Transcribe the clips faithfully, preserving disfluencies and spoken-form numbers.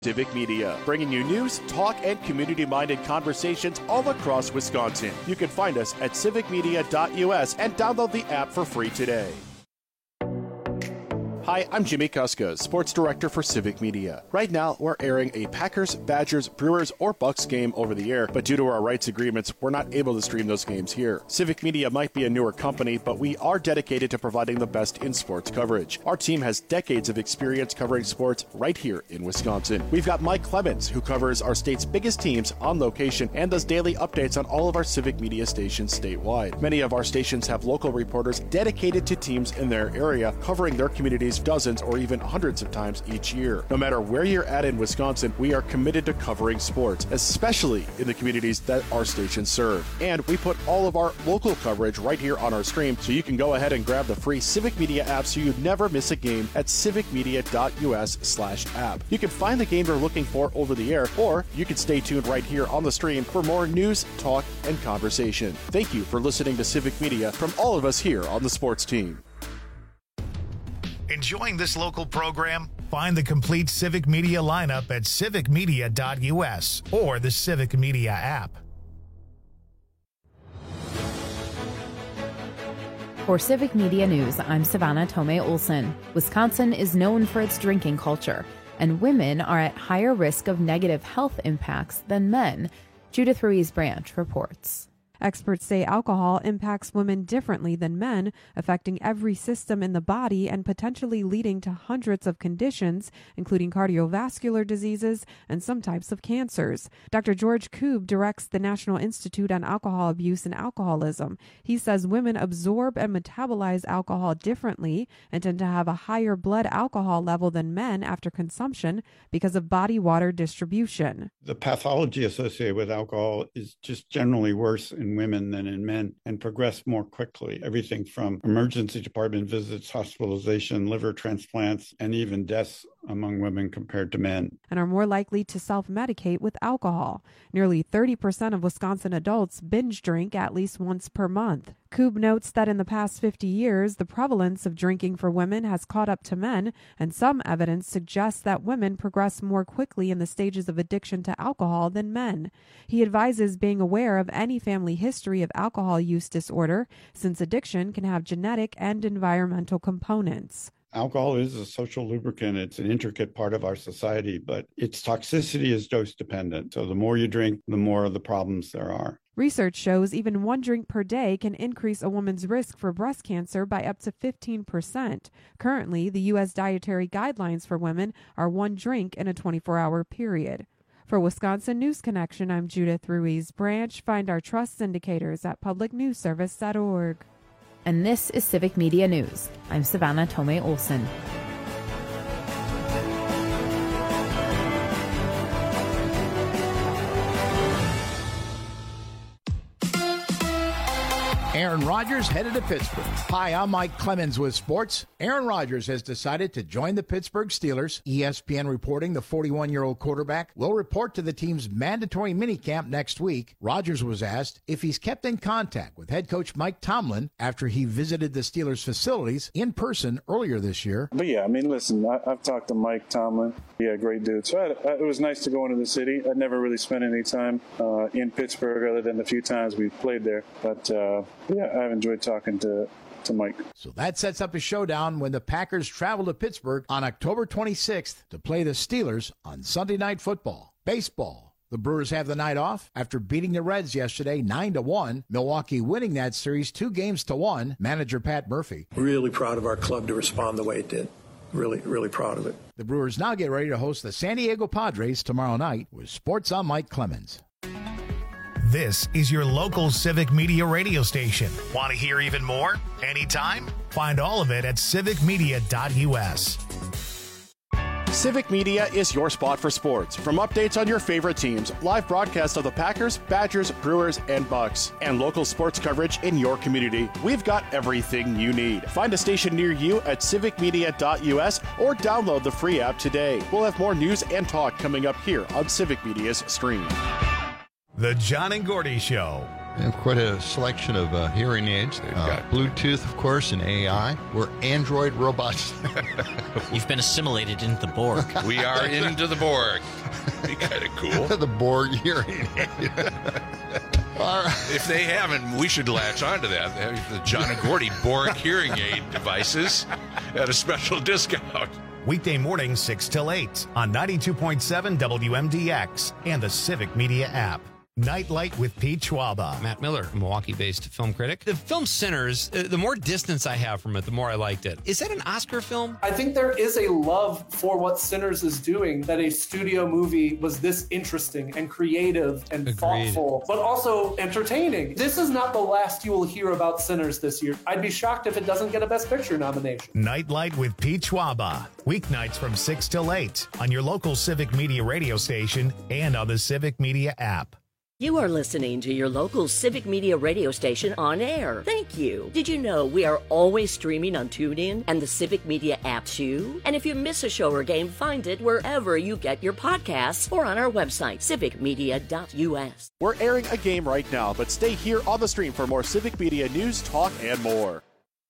Civic Media, bringing you news, talk, and community-minded conversations all across Wisconsin. You can find us at civic media dot U S and download the app for free today. Hi, I'm Jimmy Kuska, Sports Director for Civic Media. Right now, we're airing a Packers, Badgers, Brewers, or Bucks game over the air, but due to our rights agreements, we're not able to stream those games here. Civic Media might be a newer company, but we are dedicated to providing the best in sports coverage. Our team has decades of experience covering sports right here in Wisconsin. We've got Mike Clemens, who covers our state's biggest teams on location and does daily updates on all of our Civic Media stations statewide. Many of our stations have local reporters dedicated to teams in their area, covering their communities dozens or even hundreds of times each year. No matter where you're at in Wisconsin, we are committed to covering sports, especially in the communities that our stations serve. And we put all of our local coverage right here on our stream, so you can go ahead and grab the free Civic Media app so you never miss a game at civic media dot U S slash app. You can find the game you're looking for over the air, or you can stay tuned right here on the stream for more news, talk, and conversation. Thank you for listening to Civic Media from all of us here on the sports team. Enjoying this local program? Find the complete Civic Media lineup at civic media dot U S or the Civic Media app. For Civic Media News, I'm Savannah Tomei Olson. Wisconsin is known for its drinking culture, and women are at higher risk of negative health impacts than men. Judith Ruiz-Branch reports. Experts say alcohol impacts women differently than men, affecting every system in the body and potentially leading to hundreds of conditions, including cardiovascular diseases and some types of cancers. Doctor George Koob directs the National Institute on Alcohol Abuse and Alcoholism. He says women absorb and metabolize alcohol differently and tend to have a higher blood alcohol level than men after consumption because of body water distribution. The pathology associated with alcohol is just generally worse in women than in men and progress more quickly. Everything from emergency department visits, hospitalization, liver transplants, and even deaths among women compared to men. And are more likely to self-medicate with alcohol. Nearly thirty percent of Wisconsin adults binge drink at least once per month. Koob notes that in the past fifty years, the prevalence of drinking for women has caught up to men, and some evidence suggests that women progress more quickly in the stages of addiction to alcohol than men. He advises being aware of any family history of alcohol use disorder, since addiction can have genetic and environmental components. Alcohol is a social lubricant. It's an intricate part of our society, but its toxicity is dose dependent. So the more you drink, the more of the problems there are. Research shows even one drink per day can increase a woman's risk for breast cancer by up to fifteen percent. Currently, the U S dietary guidelines for women are one drink in a twenty-four hour period. For Wisconsin News Connection, I'm Judith Ruiz-Branch. Find our trust indicators at public news service dot org. And this is Civic Media News. I'm Savannah Tomei Olson. Aaron Rodgers headed to Pittsburgh. Hi, I'm Mike Clemens with sports. Aaron Rodgers has decided to join the Pittsburgh Steelers. E S P N reporting the forty-one-year-old quarterback will report to the team's mandatory minicamp next week. Rodgers was asked if he's kept in contact with head coach Mike Tomlin after he visited the Steelers facilities in person earlier this year. But yeah, I mean, listen, I, I've talked to Mike Tomlin. Yeah, great dude. So I, I, it was nice to go into the city. I'd never really spent any time uh, in Pittsburgh other than the few times we played there. But uh, yeah, I've enjoyed talking to, to Mike. So that sets up a showdown when the Packers travel to Pittsburgh on October twenty-sixth to play the Steelers on Sunday Night Football. Baseball. The Brewers have the night off after beating the Reds yesterday nine to one. Milwaukee winning that series two games to one. Manager Pat Murphy. Really proud of our club to respond the way it did. Really, really proud of it. The Brewers now get ready to host the San Diego Padres tomorrow night. With sports, I'm Mike Clemens. This is your local Civic Media radio station. Want to hear even more? Anytime? Find all of it at civic media dot U S. Civic Media is your spot for sports. From updates on your favorite teams, live broadcasts of the Packers, Badgers, Brewers, and Bucks, and local sports coverage in your community, we've got everything you need. Find a station near you at civic media dot U S or download the free app today. We'll have more news and talk coming up here on Civic Media's stream. The John and Gordy Show We have quite a selection of uh, hearing aids. Uh, Bluetooth, of course, and A I. We're Android robots. You've been assimilated into the Borg. We are into the Borg. Be kind of cool. The Borg hearing aid. If they haven't, we should latch onto that. They have the John and Gordy Borg hearing aid devices at a special discount. Weekday morning, six till eight on ninety-two point seven W M D X and the Civic Media app. Nightlight with Pete Schwaba. Matt Miller, Milwaukee-based film critic. The film Sinners, uh, the more distance I have from it, the more I liked it. Is that an Oscar film? I think there is a love for what Sinners is doing, that a studio movie was this interesting and creative and Agreed. thoughtful, but also entertaining. This is not the last you will hear about Sinners this year. I'd be shocked if it doesn't get a Best Picture nomination. Nightlight with Pete Schwaba. Weeknights from six till eight on your local Civic Media radio station and on the Civic Media app. You are listening to your local Civic Media radio station on air. Thank you. Did you know we are always streaming on TuneIn and the Civic Media app too? And if you miss a show or game, find it wherever you get your podcasts or on our website, civic media dot U S. We're airing a game right now, but stay here on the stream for more Civic Media news, talk, and more.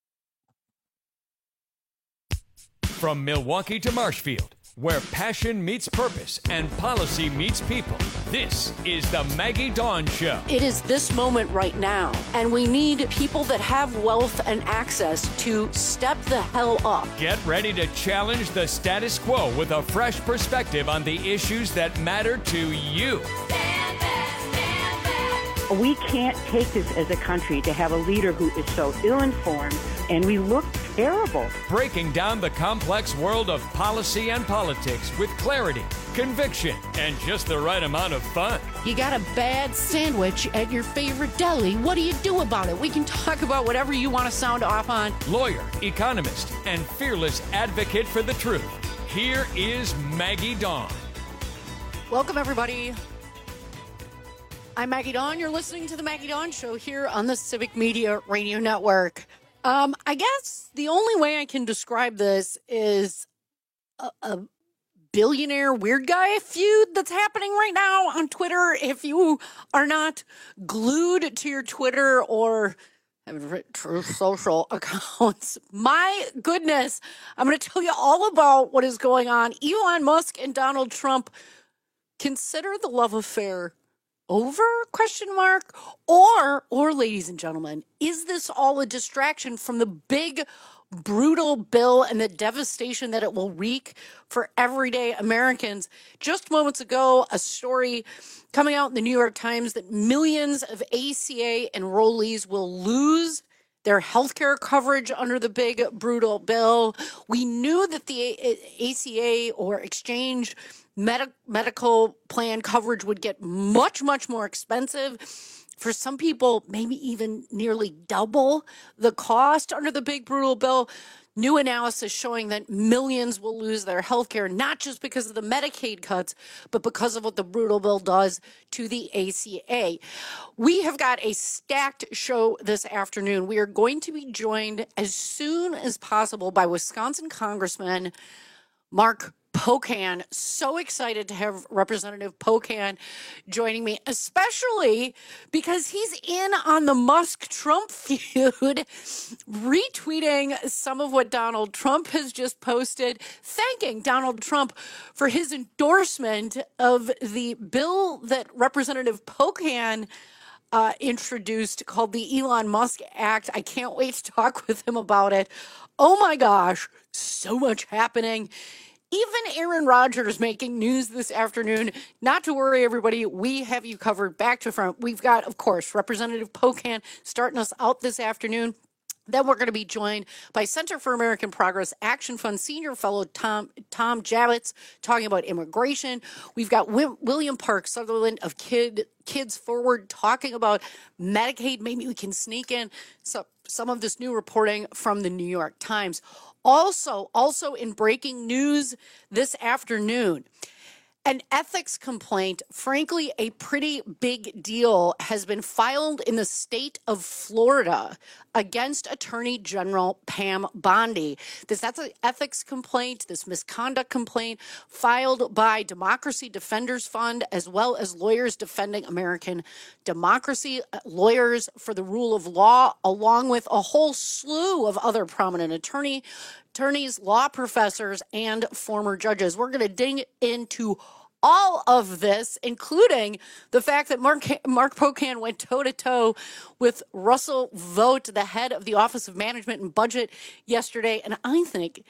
From Milwaukee to Marshfield, where passion meets purpose and policy meets people, this is the Maggie Dawn Show. It is this moment right now, and we need people that have wealth and access to step the hell up. Get ready to challenge the status quo with a fresh perspective on the issues that matter to you. Stand back, stand back. We can't take this as a country to have a leader who is so ill-informed, and we look terrible. Breaking down the complex world of policy and politics with clarity, conviction, and just the right amount of fun. You got a bad sandwich at your favorite deli. What do you do about it? We can talk about whatever you want to sound off on. Lawyer, economist, and fearless advocate for the truth. Here is Maggie Dawn. Welcome, everybody. I'm Maggie Dawn. You're listening to the Maggie Dawn Show here on the Civic Media Radio Network. Um, I guess the only way I can describe this is a, a billionaire weird guy feud that's happening right now on Twitter. If you are not glued to your Twitter or Truth Social accounts, my goodness, I'm going to tell you all about what is going on. Elon Musk and Donald Trump consider the love affair over, question mark, or, or ladies and gentlemen, is this all a distraction from the big, brutal bill and the devastation that it will wreak for everyday Americans? Just moments ago, a story coming out in the New York Times that millions of A C A enrollees will lose their health care coverage under the big, brutal bill. We knew that the A C A or exchange Medi- medical plan coverage would get much, much more expensive. For some people, maybe even nearly double the cost under the big, brutal bill. New analysis showing that millions will lose their health care, not just because of the Medicaid cuts, but because of what the brutal bill does to the A C A. We have got a stacked show this afternoon. We are going to be joined as soon as possible by Wisconsin Congressman Mark Pocan. So excited to have Representative Pocan joining me, especially because he's in on the Musk-Trump feud, retweeting some of what Donald Trump has just posted, thanking Donald Trump for his endorsement of the bill that Representative Pocan uh, introduced called the Elon Musk Act. I can't wait to talk with him about it. Oh my gosh, so much happening. Even Aaron Rodgers making news this afternoon. Not to worry, everybody. We have you covered back to front. We've got, of course, Representative Pocan starting us out this afternoon. Then we're going to be joined by Center for American Progress Action Fund Senior Fellow Tom Tom Javits talking about immigration. We've got w- William Park Sutherland of Kid Kids Forward talking about Medicaid. Maybe we can sneak in some, some of this new reporting from the New York Times. Also, also in breaking news this afternoon, An ethics complaint, frankly, a pretty big deal, has been filed in the state of Florida against Attorney General Pam Bondi. This that's an ethics complaint, this misconduct complaint filed by Democracy Defenders Fund, as well as Lawyers Defending American Democracy, Lawyers for the Rule of Law, along with a whole slew of other prominent attorney attorneys, law professors, and former judges. We're going to dig into all of this, including the fact that Mark Mark Pocan went toe-to-toe with Russell Vought, the head of the Office of Management and Budget, yesterday, and I think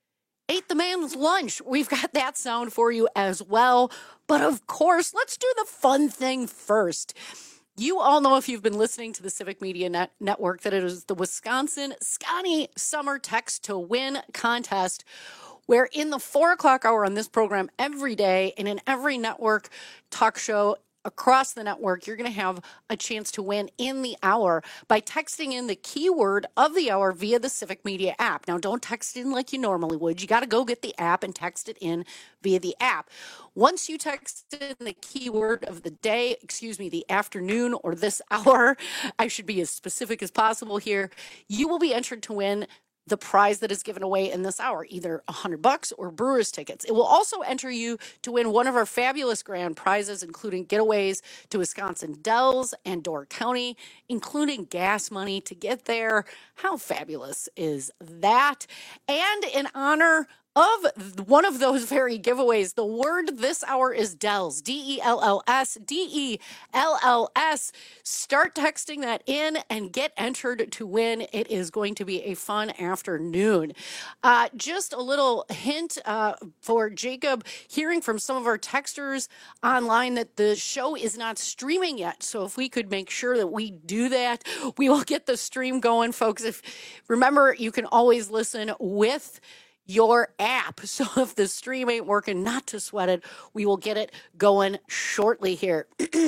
ate the man's lunch. We've got that sound for you as well. But of course, let's do the fun thing first. You all know, if you've been listening to the Civic Media Net- Network, that it is the Wisconsin Scotty Summer Text to Win contest, where in the four o'clock hour on this program every day and in every network talk show across the network, you're going to have a chance to win in the hour by texting in the keyword of the hour via the Civic Media app. Now, don't text in like you normally would. You got to go get the app and text it in via the app. Once you text in the keyword of the day, excuse me, the afternoon or this hour, I should be as specific as possible here, you will be entered to win the prize that is given away in this hour, either a hundred bucks or Brewers tickets. It will also enter you to win one of our fabulous grand prizes, including getaways to Wisconsin Dells and Door County, including gas money to get there. How fabulous is that? And in honor of one of those very giveaways, the word this hour is Dells, D E L L S, D E L L S. Start texting that in and get entered to win. It is going to be a fun afternoon. Uh, just a little hint uh, for Jacob, hearing from some of our texters online that the show is not streaming yet. So if we could make sure that we do that, we will get the stream going, folks. If remember, you can always listen with your app. So if the stream ain't working, not to sweat it. We will get it going shortly here.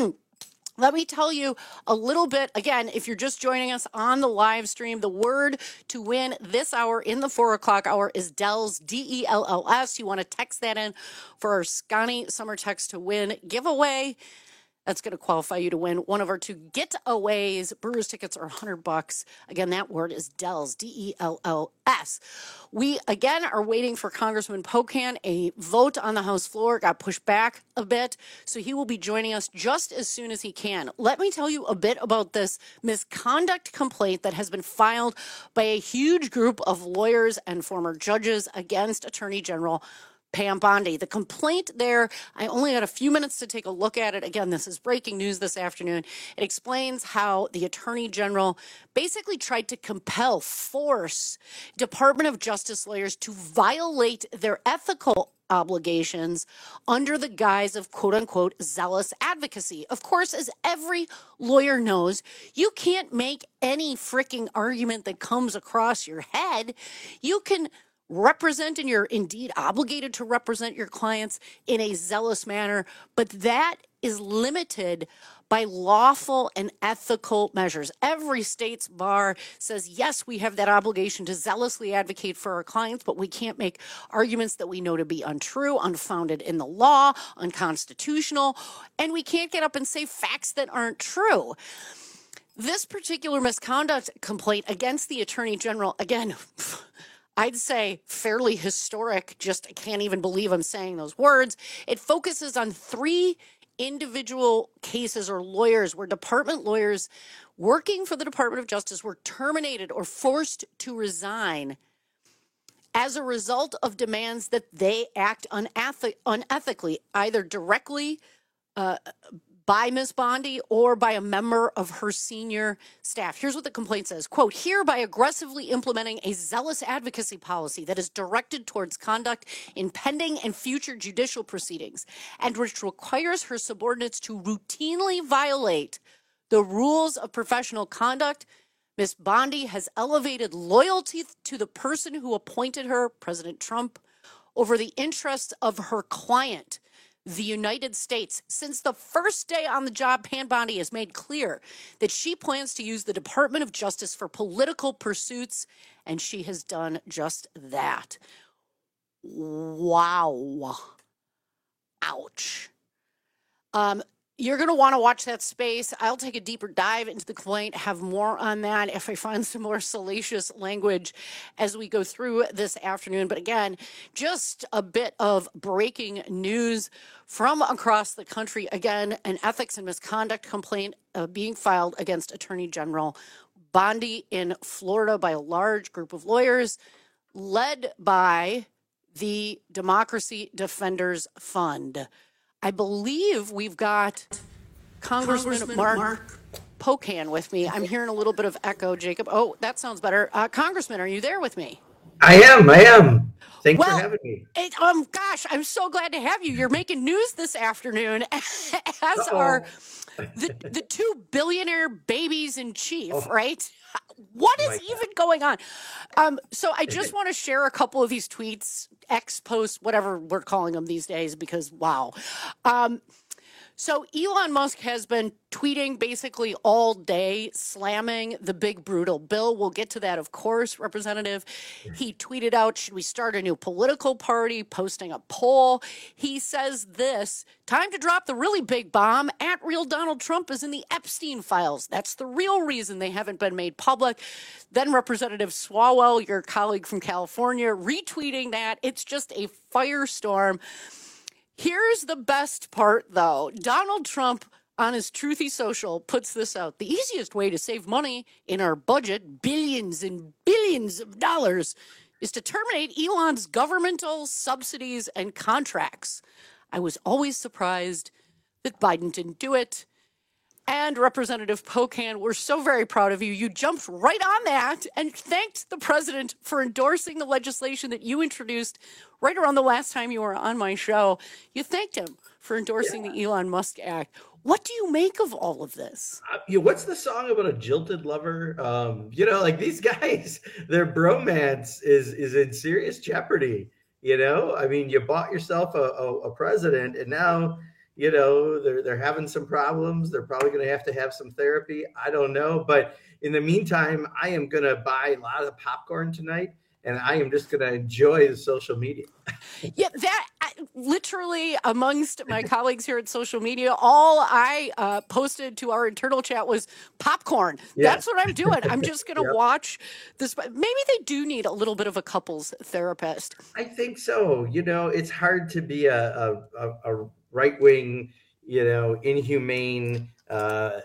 Let me tell you a little bit, again, if you're just joining us on the live stream, the word to win this hour in the four o'clock hour is Dells, D E L L S. You want to text that in for our Scotty Summer Text to Win giveaway. That's going to qualify you to win one of our two getaways. Brewers tickets are one hundred bucks. Again, that word is Dells, D E L L S. We, again, are waiting for Congressman Pocan. A vote on the House floor got pushed back a bit, so he will be joining us just as soon as he can. Let me tell you a bit about this misconduct complaint that has been filed by a huge group of lawyers and former judges against Attorney General Pam Bondi. The complaint there, I only had a few minutes to take a look at it. Again, this is breaking news this afternoon. It explains how the Attorney General basically tried to compel, force Department of Justice lawyers to violate their ethical obligations under the guise of quote unquote zealous advocacy. Of course, as every lawyer knows, you can't make any freaking argument that comes across your head. You can represent, and you're indeed obligated to represent your clients in a zealous manner, but that is limited by lawful and ethical measures. Every state's bar says, yes, we have that obligation to zealously advocate for our clients, but we can't make arguments that we know to be untrue, unfounded in the law, unconstitutional, and we can't get up and say facts that aren't true. This particular misconduct complaint against the Attorney General, again, I'd say fairly historic, just I can't even believe I'm saying those words. It focuses on three individual cases or lawyers where department lawyers working for the Department of Justice were terminated or forced to resign as a result of demands that they act uneth- unethically, either directly uh, by Miz Bondi or by a member of her senior staff. Here's what the complaint says, quote, hereby aggressively implementing a zealous advocacy policy that is directed towards conduct in pending and future judicial proceedings and which requires her subordinates to routinely violate the rules of professional conduct. Miz Bondi has elevated loyalty to the person who appointed her, President Trump, over the interests of her client, the United States. Since the first day on the job, Pam Bondi has made clear that she plans to use the Department of Justice for political pursuits, and she has done just that. Wow. ouch. Um, You're going to want to watch that space. I'll take a deeper dive into the complaint, have more on that if I find some more salacious language as we go through this afternoon. But again, just a bit of breaking news from across the country. Again, an ethics and misconduct complaint uh, being filed against Attorney General Bondi in Florida by a large group of lawyers led by the Democracy Defenders Fund. I believe we've got Congressman, Congressman Mark, Mark Pocan with me. I'm hearing a little bit of echo, Jacob. Oh, that sounds better. Uh, Congressman, are you there with me? I am. I am. Thanks well, for having me. It, um, gosh, I'm so glad to have you. You're making news this afternoon, as Uh-oh. are the the two billionaire babies in chief, oh. right? What is oh even going on? Um, so I just want to share a couple of these tweets, X posts, whatever we're calling them these days, because wow. Um, so Elon Musk has been tweeting basically all day, slamming the big brutal bill. We'll get to that, of course, Representative. He tweeted out, should we start a new political party, posting a poll. He says this, time to drop the really big bomb. At real Donald Trump is in the Epstein files. That's the real reason they haven't been made public. Then Representative Swalwell, your colleague from California, retweeting that. It's just a firestorm. Here's the best part, though. Donald Trump, on his Truthy Social, puts this out. The easiest way to save money in our budget, billions and billions of dollars, is to terminate Elon's governmental subsidies and contracts. I was always surprised that Biden didn't do it. And Representative Pocan, we're so very proud of you. You jumped right on that and thanked the president for endorsing the legislation that you introduced right around the last time you were on my show. You thanked him for endorsing yeah. the Elon Musk Act. What do you make of all of this? Uh, you know, what's the song about a jilted lover? Um, you know, like these guys, their bromance is is in serious jeopardy. You know, I mean, you bought yourself a, a, a president, and now, you know, they're they're having some problems. They're probably going to have to have some therapy. I don't know. But in the meantime, I am going to buy a lot of popcorn tonight, and I am just going to enjoy the social media. Yeah, that I, literally amongst my colleagues here at social media, all I uh, posted to our internal chat was popcorn. Yeah. That's what I'm doing. I'm just going to yep. watch this. Maybe they do need a little bit of a couples therapist. I think so. You know, it's hard to be a, a, a, a right-wing, you know, inhumane, uh,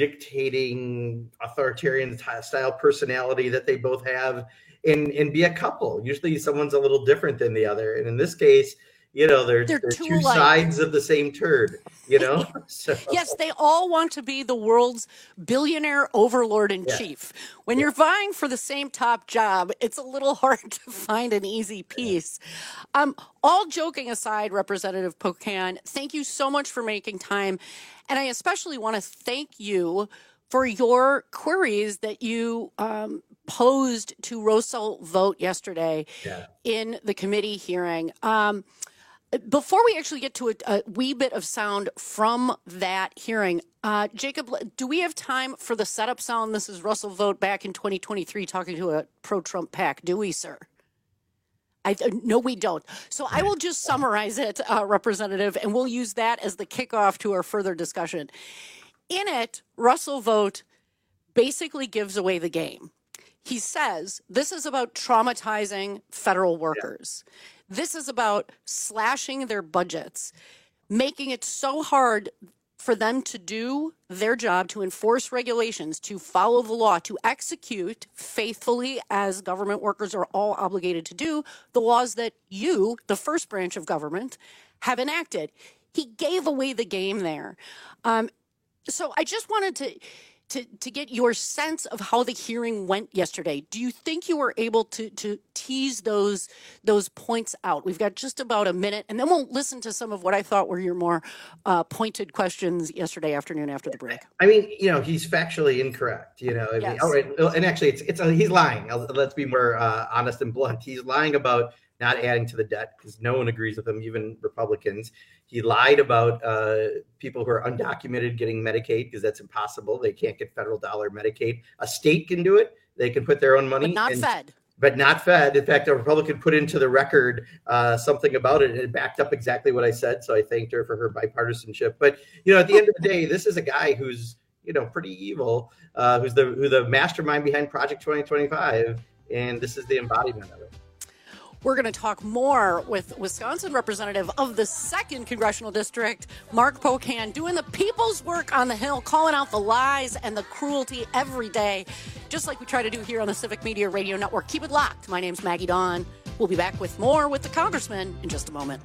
dictating, authoritarian style personality that they both have, and and be a couple. Usually someone's a little different than the other. And in this case, you know, they're, they're, they're two, two sides of the same turd, you know? So. Yes, they all want to be the world's billionaire overlord in yeah. chief. When yeah. you're vying for the same top job, it's a little hard to find an easy piece. Yeah. Um, all joking aside, Representative Pocan, thank you so much for making time. And I especially want to thank you for your queries that you um, posed to Russell Vought yesterday yeah. in the committee hearing. Um, Before we actually get to a, a wee bit of sound from that hearing, uh, Jacob, do we have time for the setup sound? This is Russell Vought back in twenty twenty-three talking to a pro-Trump PAC. Do we, sir? I, no, we don't. So I will just summarize it, uh, Representative, and we'll use that as the kickoff to our further discussion. In it, Russell Vought basically gives away the game. He says this is about traumatizing federal workers. Yeah. This is about slashing their budgets, making it so hard for them to do their job, to enforce regulations, to follow the law, to execute faithfully, as government workers are all obligated to do, the laws that you, the first branch of government, have enacted. He gave away the game there. Um, so I just wanted to... To, to get your sense of how the hearing went yesterday. Do you think you were able to to tease those those points out? We've got just about a minute, and then we'll listen to some of what I thought were your more uh, pointed questions yesterday afternoon after the break. I mean, you know, he's factually incorrect. You know, I yes. mean, all right, and actually, it's it's a, he's lying. Let's be more uh, honest and blunt. He's lying about not adding to the debt because no one agrees with him, even Republicans. He lied about uh, people who are undocumented getting Medicaid because that's impossible. They can't get federal dollar Medicaid. A state can do it. They can put their own money. But not and, Fed. but not fed. In fact, a Republican put into the record uh, something about it, and it backed up exactly what I said. So I thanked her for her bipartisanship. But, you know, at the end of the day, this is a guy who's, you know, pretty evil, uh, who's the who the mastermind behind Project twenty twenty-five. And this is the embodiment of it. We're going to talk more with Wisconsin representative of the second congressional district, Mark Pocan, doing the people's work on the Hill, calling out the lies and the cruelty every day, just like we try to do here on the Civic Media Radio Network. Keep it locked. My name's Maggie Dawn. We'll be back with more with the congressman in just a moment.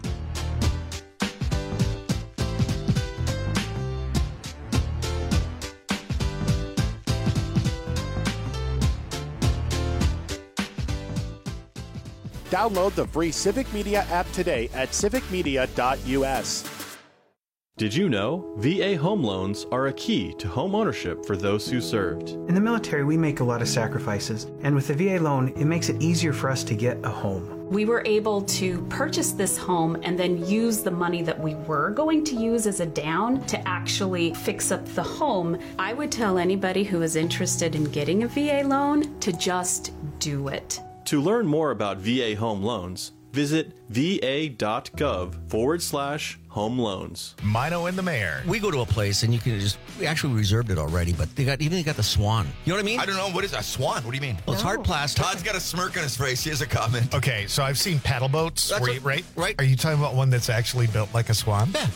Download the free Civic Media app today at civic media dot u s. Did you know V A home loans are a key to home ownership for those who served? In the military, we make a lot of sacrifices, and with the V A loan, it makes it easier for us to get a home. We were able to purchase this home and then use the money that we were going to use as a down to actually fix up the home. I would tell anybody who is interested in getting a V A loan to just do it. To learn more about V A home loans, visit va.gov forward slash home loans. Mino and the mayor. We go to a place and you can just, we actually reserved it already, but they got, even they got the Swan. You know what I mean? I don't know. What is a Swan? What do you mean? Well, it's hard plastic. Todd's got a smirk on his face. He has a comment. Okay, so I've seen paddle boats, That's where what- you, right? right. Are you talking about one that's actually built like a swan? I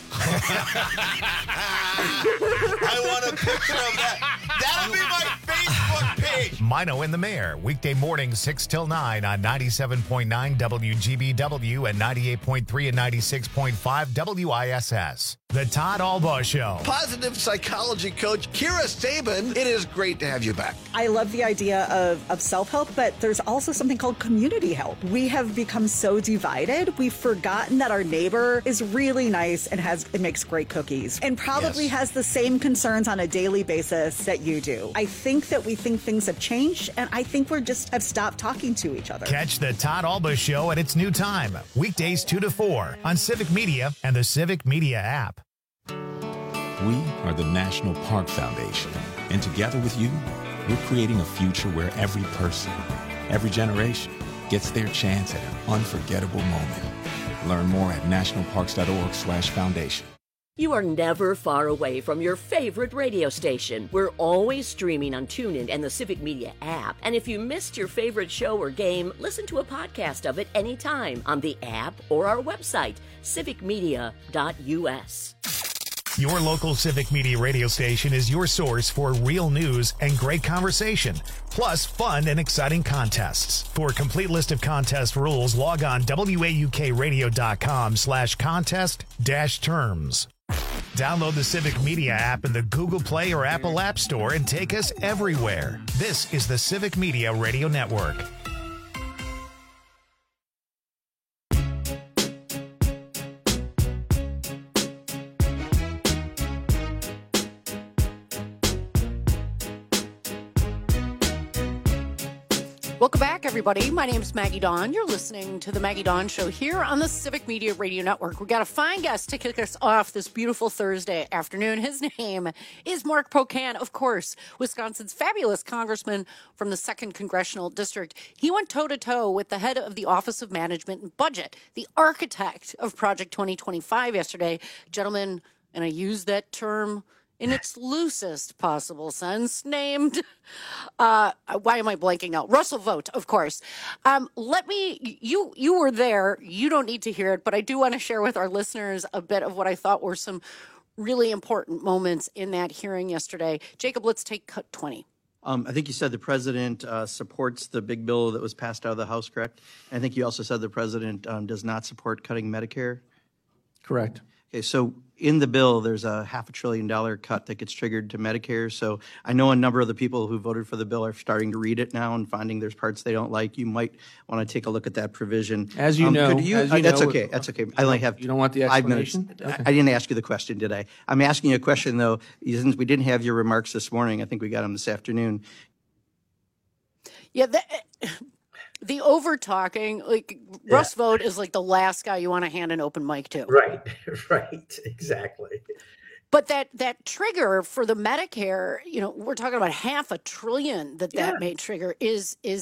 want a picture of that. That'll be my Facebook page. Mino and the mayor, weekday mornings six till nine on ninety-seven point nine W G B W and ninety-eight point three and ninety-six point five W I S S. The Todd Albaugh Show. Positive psychology coach Kira Sabin. It is great to have you back. I love the idea of, of self-help, but there's also something called community help. We have become so divided, we've forgotten that our neighbor is really nice and has and makes great cookies and probably Yes. has the same concerns on a daily basis that you do. I think that we think things have changed, and I think we're just have stopped talking to each other. Catch the Todd Albaugh Show at its new time, weekdays two to four on Civic Media and the Civic Media app. We are the National Park Foundation, and together with you, we're creating a future where every person, every generation, gets their chance at an unforgettable moment. Learn more at nationalparks.org slash foundation. You are never far away from your favorite radio station. We're always streaming on TuneIn and the Civic Media app. And if you missed your favorite show or game, listen to a podcast of it anytime on the app or our website, civic media dot u s. Your local Civic Media radio station is your source for real news and great conversation, plus fun and exciting contests. For a complete list of contest rules, log on waukradio.com slash contest dash terms. Download the Civic Media app in the Google Play or Apple App Store and take us everywhere. This is the Civic Media Radio Network. Welcome back, everybody. My name's Maggie Dawn. You're listening to the Maggie Dawn Show here on the Civic Media Radio Network. We've got a fine guest to kick us off this beautiful Thursday afternoon. His name is Mark Pocan, of course, Wisconsin's fabulous congressman from the second Congressional District. He went toe-to-toe with the head of the Office of Management and Budget, the architect of Project twenty twenty-five yesterday. Gentlemen, and I use that term in its loosest possible sense, named, uh, why am I blanking now? Russell Vought, of course. Um, let me, you you were there. You don't need to hear it, but I do want to share with our listeners a bit of what I thought were some really important moments in that hearing yesterday. Jacob, let's take cut twenty. Um, I think you said the president uh, supports the big bill that was passed out of the House, correct? And I think you also said the president um, does not support cutting Medicare. Correct. Okay, so in the bill, there's a half a trillion dollar cut that gets triggered to Medicare. So I know a number of the people who voted for the bill are starting to read it now and finding there's parts they don't like. You might want to take a look at that provision. As you um, know, could you, as you uh, that's know, okay. That's okay. I only have you don't want the five minutes. explanation? Okay. I, I didn't ask you the question, did I? I'm asking you a question though. Since we didn't have your remarks this morning, I think we got them this afternoon. Yeah, that, the over talking, like Yeah. Russ Vought is like the last guy you want to hand an open mic to. Right, right, exactly. But that that trigger for the Medicare, you know, we're talking about half a trillion that Yeah. that may trigger is is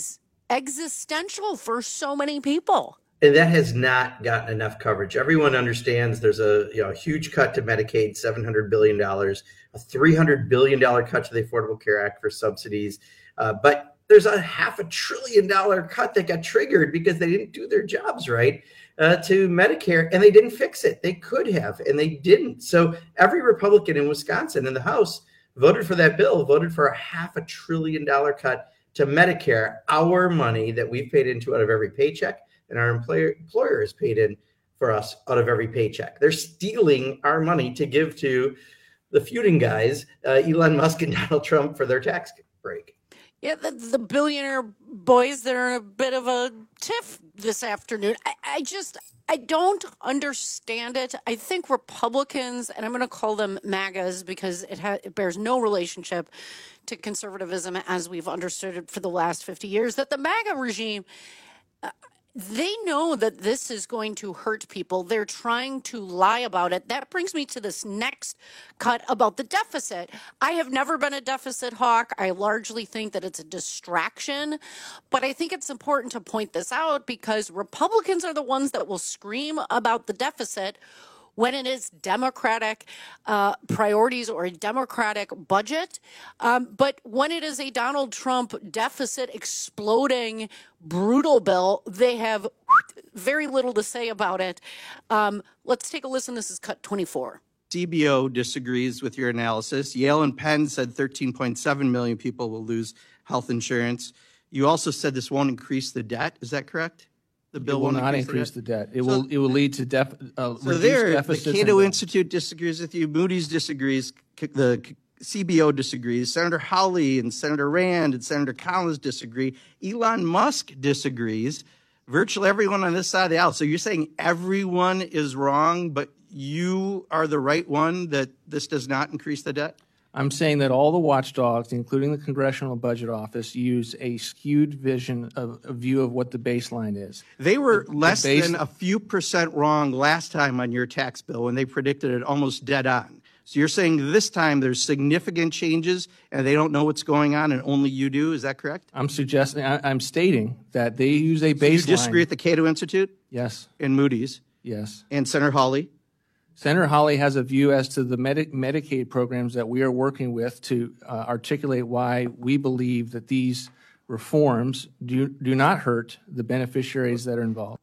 existential for so many people. And that has not gotten enough coverage. Everyone understands there's a you know a huge cut to Medicaid, seven hundred billion dollars, a three hundred billion dollars cut to the Affordable Care Act for subsidies. Uh, but there's a half a trillion dollar cut that got triggered because they didn't do their jobs right uh, to Medicare, and they didn't fix it. They could have, and they didn't. So every Republican in Wisconsin in the House voted for that bill, voted for a half a trillion dollar cut to Medicare, our money that we've paid into out of every paycheck. And our employer, employer is paid in for us out of every paycheck. They're stealing our money to give to the feuding guys, uh, Elon Musk and Donald Trump, for their tax break. Yeah, the, the billionaire boys, they're in a bit of a tiff this afternoon. I, I just, I don't understand it. I think Republicans, and I'm going to call them MAGAs because it, ha- it bears no relationship to conservatism as we've understood it for the last fifty years, that the MAGA regime, uh, they know that this is going to hurt people. They're trying to lie about it. That brings me to this next cut about the deficit. I have never been a deficit hawk. I largely think that it's a distraction. But I think it's important to point this out because Republicans are the ones that will scream about the deficit when it is Democratic uh, priorities or a Democratic budget. Um, but when it is a Donald Trump deficit exploding brutal bill, they have very little to say about it. Um, let's take a listen. This is cut twenty-four. C B O disagrees with your analysis. Yale and Penn said thirteen point seven million people will lose health insurance. You also said this won't increase the debt. Is that correct? The bill it will won't not increase increase the debt. It So- will it will lead to def, uh, So reduced there, the deficits. Cato and- Institute disagrees with you. Moody's disagrees. C- The C- C B O disagrees. Senator Hawley and Senator Rand and Senator Collins disagree. Elon Musk disagrees. Virtually everyone on this side of the aisle. So you're saying everyone is wrong, but you are the right one, that this does not increase the debt? I'm saying that all the watchdogs, including the Congressional Budget Office, use a skewed vision of a view of what the baseline is. They were The- the less base- than a few percent wrong last time on your tax bill when they predicted it almost dead on. So you're saying this time there's significant changes and they don't know what's going on and only you do. Is that correct? I'm suggesting, I, I'm stating that they use a So baseline. you disagree with the Cato Institute? Yes. And Moody's? Yes. And Senator Hawley? Senator Hawley has a view as to the Medi- Medicaid programs that we are working with to uh, articulate why we believe that these reforms do, do not hurt the beneficiaries that are involved.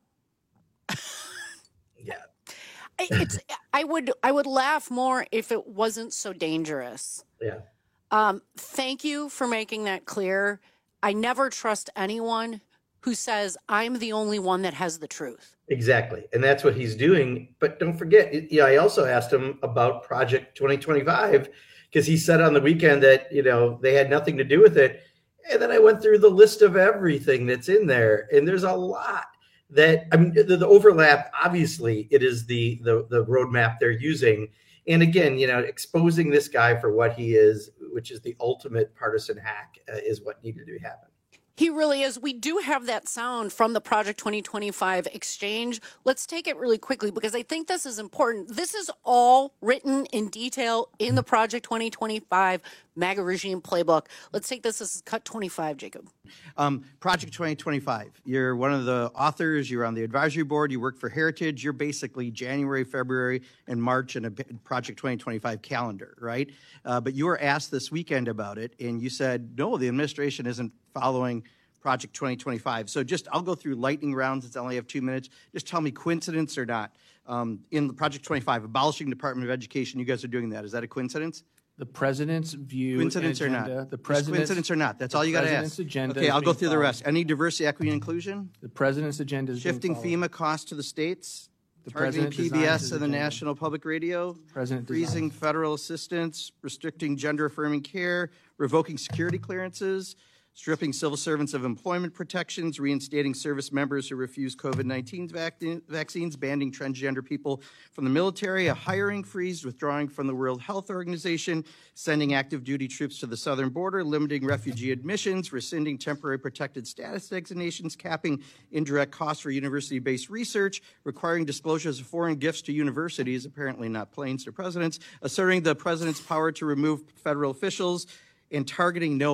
I- It's, I would I would laugh more if it wasn't so dangerous. Yeah. Um, thank you for making that clear. I never trust anyone who says I'm the only one that has the truth. Exactly. And that's what he's doing. But don't forget, yeah, I also asked him about Project twenty twenty-five because he said on the weekend that, you know, they had nothing to do with it. And then I went through the list of everything that's in there. And there's a lot that, I mean, the, the overlap, obviously, it is the, the, the roadmap they're using. And again, you know, exposing this guy for what he is, which is the ultimate partisan hack, uh, is what needed to happen. He really is. We do have that sound from the Project twenty twenty-five exchange. Let's take it really quickly because I think this is important. This is all written in detail in the Project twenty twenty-five MAGA regime playbook. Let's take this as cut twenty-five, Jacob. Um, Project twenty twenty-five. You're one of the authors. You're on the advisory board. You work for Heritage. You're basically January, February, and March in a Project twenty twenty-five calendar, right? Uh, but you were asked this weekend about it, and you said, no, the administration isn't following Project twenty twenty-five. So just, I'll go through lightning rounds since I only have two minutes. Just tell me coincidence or not. Um, in the Project twenty-five, abolishing Department of Education, you guys are doing that. Is that a coincidence? The president's view. Coincidence or and not? agenda, The Just president's coincidence or not? That's the all you got to president's ask. agenda Okay, is I'll go being through the followed. rest. Any diversity, equity, and inclusion? The president's agenda is being Shifting followed. FEMA costs to the states? The Targeting president P B designs S his and the agenda. National Public Radio? President Freezing designs. federal assistance? Restricting gender-affirming care? Revoking security clearances? Stripping civil servants of employment protections, reinstating service members who refuse COVID nineteen vac- vaccines, banning transgender people from the military, a hiring freeze, withdrawing from the World Health Organization, sending active duty troops to the southern border, limiting refugee admissions, rescinding temporary protected status designations, capping indirect costs for university-based research, requiring disclosures of foreign gifts to universities, apparently not planes to presidents, asserting the president's power to remove federal officials, and targeting NOAA.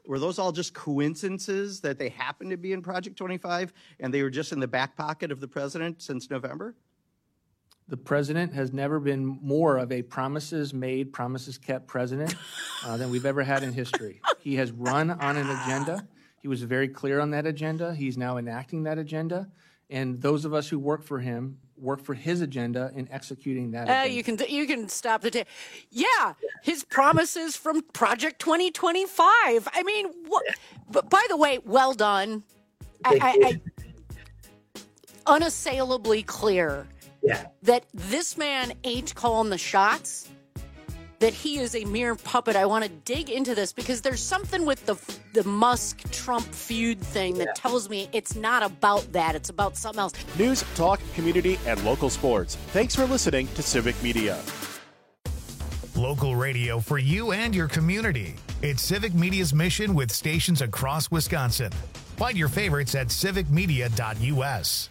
Were those all just coincidences that they happened to be in Project twenty-five and they were just in the back pocket of the president since November? The president has never been more of a promises made, promises kept president uh, than we've ever had in history. He has run on an agenda. He was very clear on that agenda. He's now enacting that agenda. And those of us who work for him work for his agenda in executing that Uh, agenda. you can you can stop the tape. Yeah, his promises from Project twenty twenty-five. I mean, what, but by the way, well done. I, I, I, unassailably clear yeah. that this man ain't calling the shots, that he is a mere puppet. I want to dig into this because there's something with the the Musk-Trump feud thing that yeah. tells me it's not about that. It's about something else. News, talk, community, and local sports. Thanks for listening to Civic Media. Local radio for you and your community. It's Civic Media's mission with stations across Wisconsin. Find your favorites at civic media dot u s.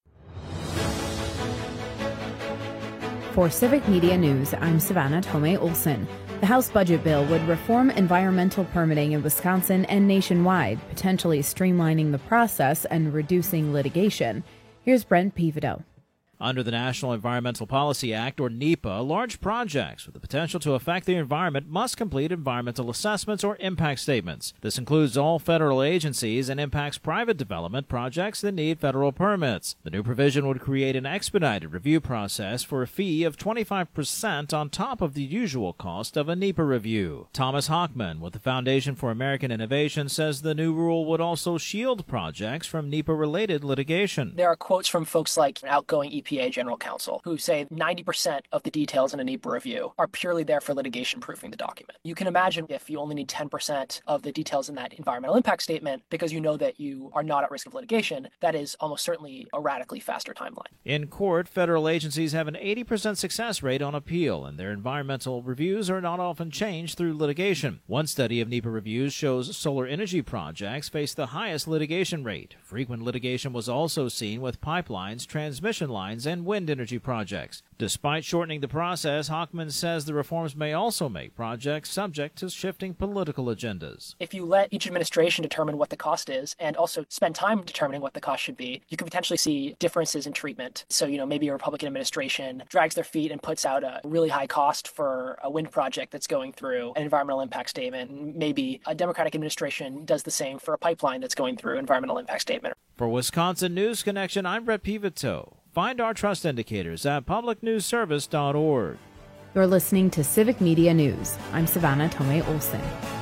For Civic Media News, I'm Savannah Tomei Olson. The House budget bill would reform environmental permitting in Wisconsin and nationwide, potentially streamlining the process and reducing litigation. Here's Brent Pivoto. Under the National Environmental Policy Act, or NEPA, large projects with the potential to affect the environment must complete environmental assessments or impact statements. This includes all federal agencies and impacts private development projects that need federal permits. The new provision would create an expedited review process for a fee of twenty-five percent on top of the usual cost of a NEPA review. Thomas Hockman with the Foundation for American Innovation says the new rule would also shield projects from NEPA-related litigation. There are quotes from folks like outgoing E P A General Counsel who say ninety percent of the details in a NEPA review are purely there for litigation proofing the document. You can imagine if you only need ten percent of the details in that environmental impact statement because you know that you are not at risk of litigation, that is almost certainly a radically faster timeline. In court, federal agencies have an eighty percent success rate on appeal, and their environmental reviews are not often changed through litigation. One study of NEPA reviews shows solar energy projects face the highest litigation rate. Frequent litigation was also seen with pipelines, transmission lines, and wind energy projects. Despite shortening the process, Hockman says the reforms may also make projects subject to shifting political agendas. If you let each administration determine what the cost is and also spend time determining what the cost should be, you could potentially see differences in treatment. So, you know, maybe a Republican administration drags their feet and puts out a really high cost for a wind project that's going through an environmental impact statement. Maybe a Democratic administration does the same for a pipeline that's going through an environmental impact statement. For Wisconsin News Connection, I'm Brett Pivoto. Find our trust indicators at public news service dot org. You're listening to Civic Media News. I'm Savannah Tomei Olson.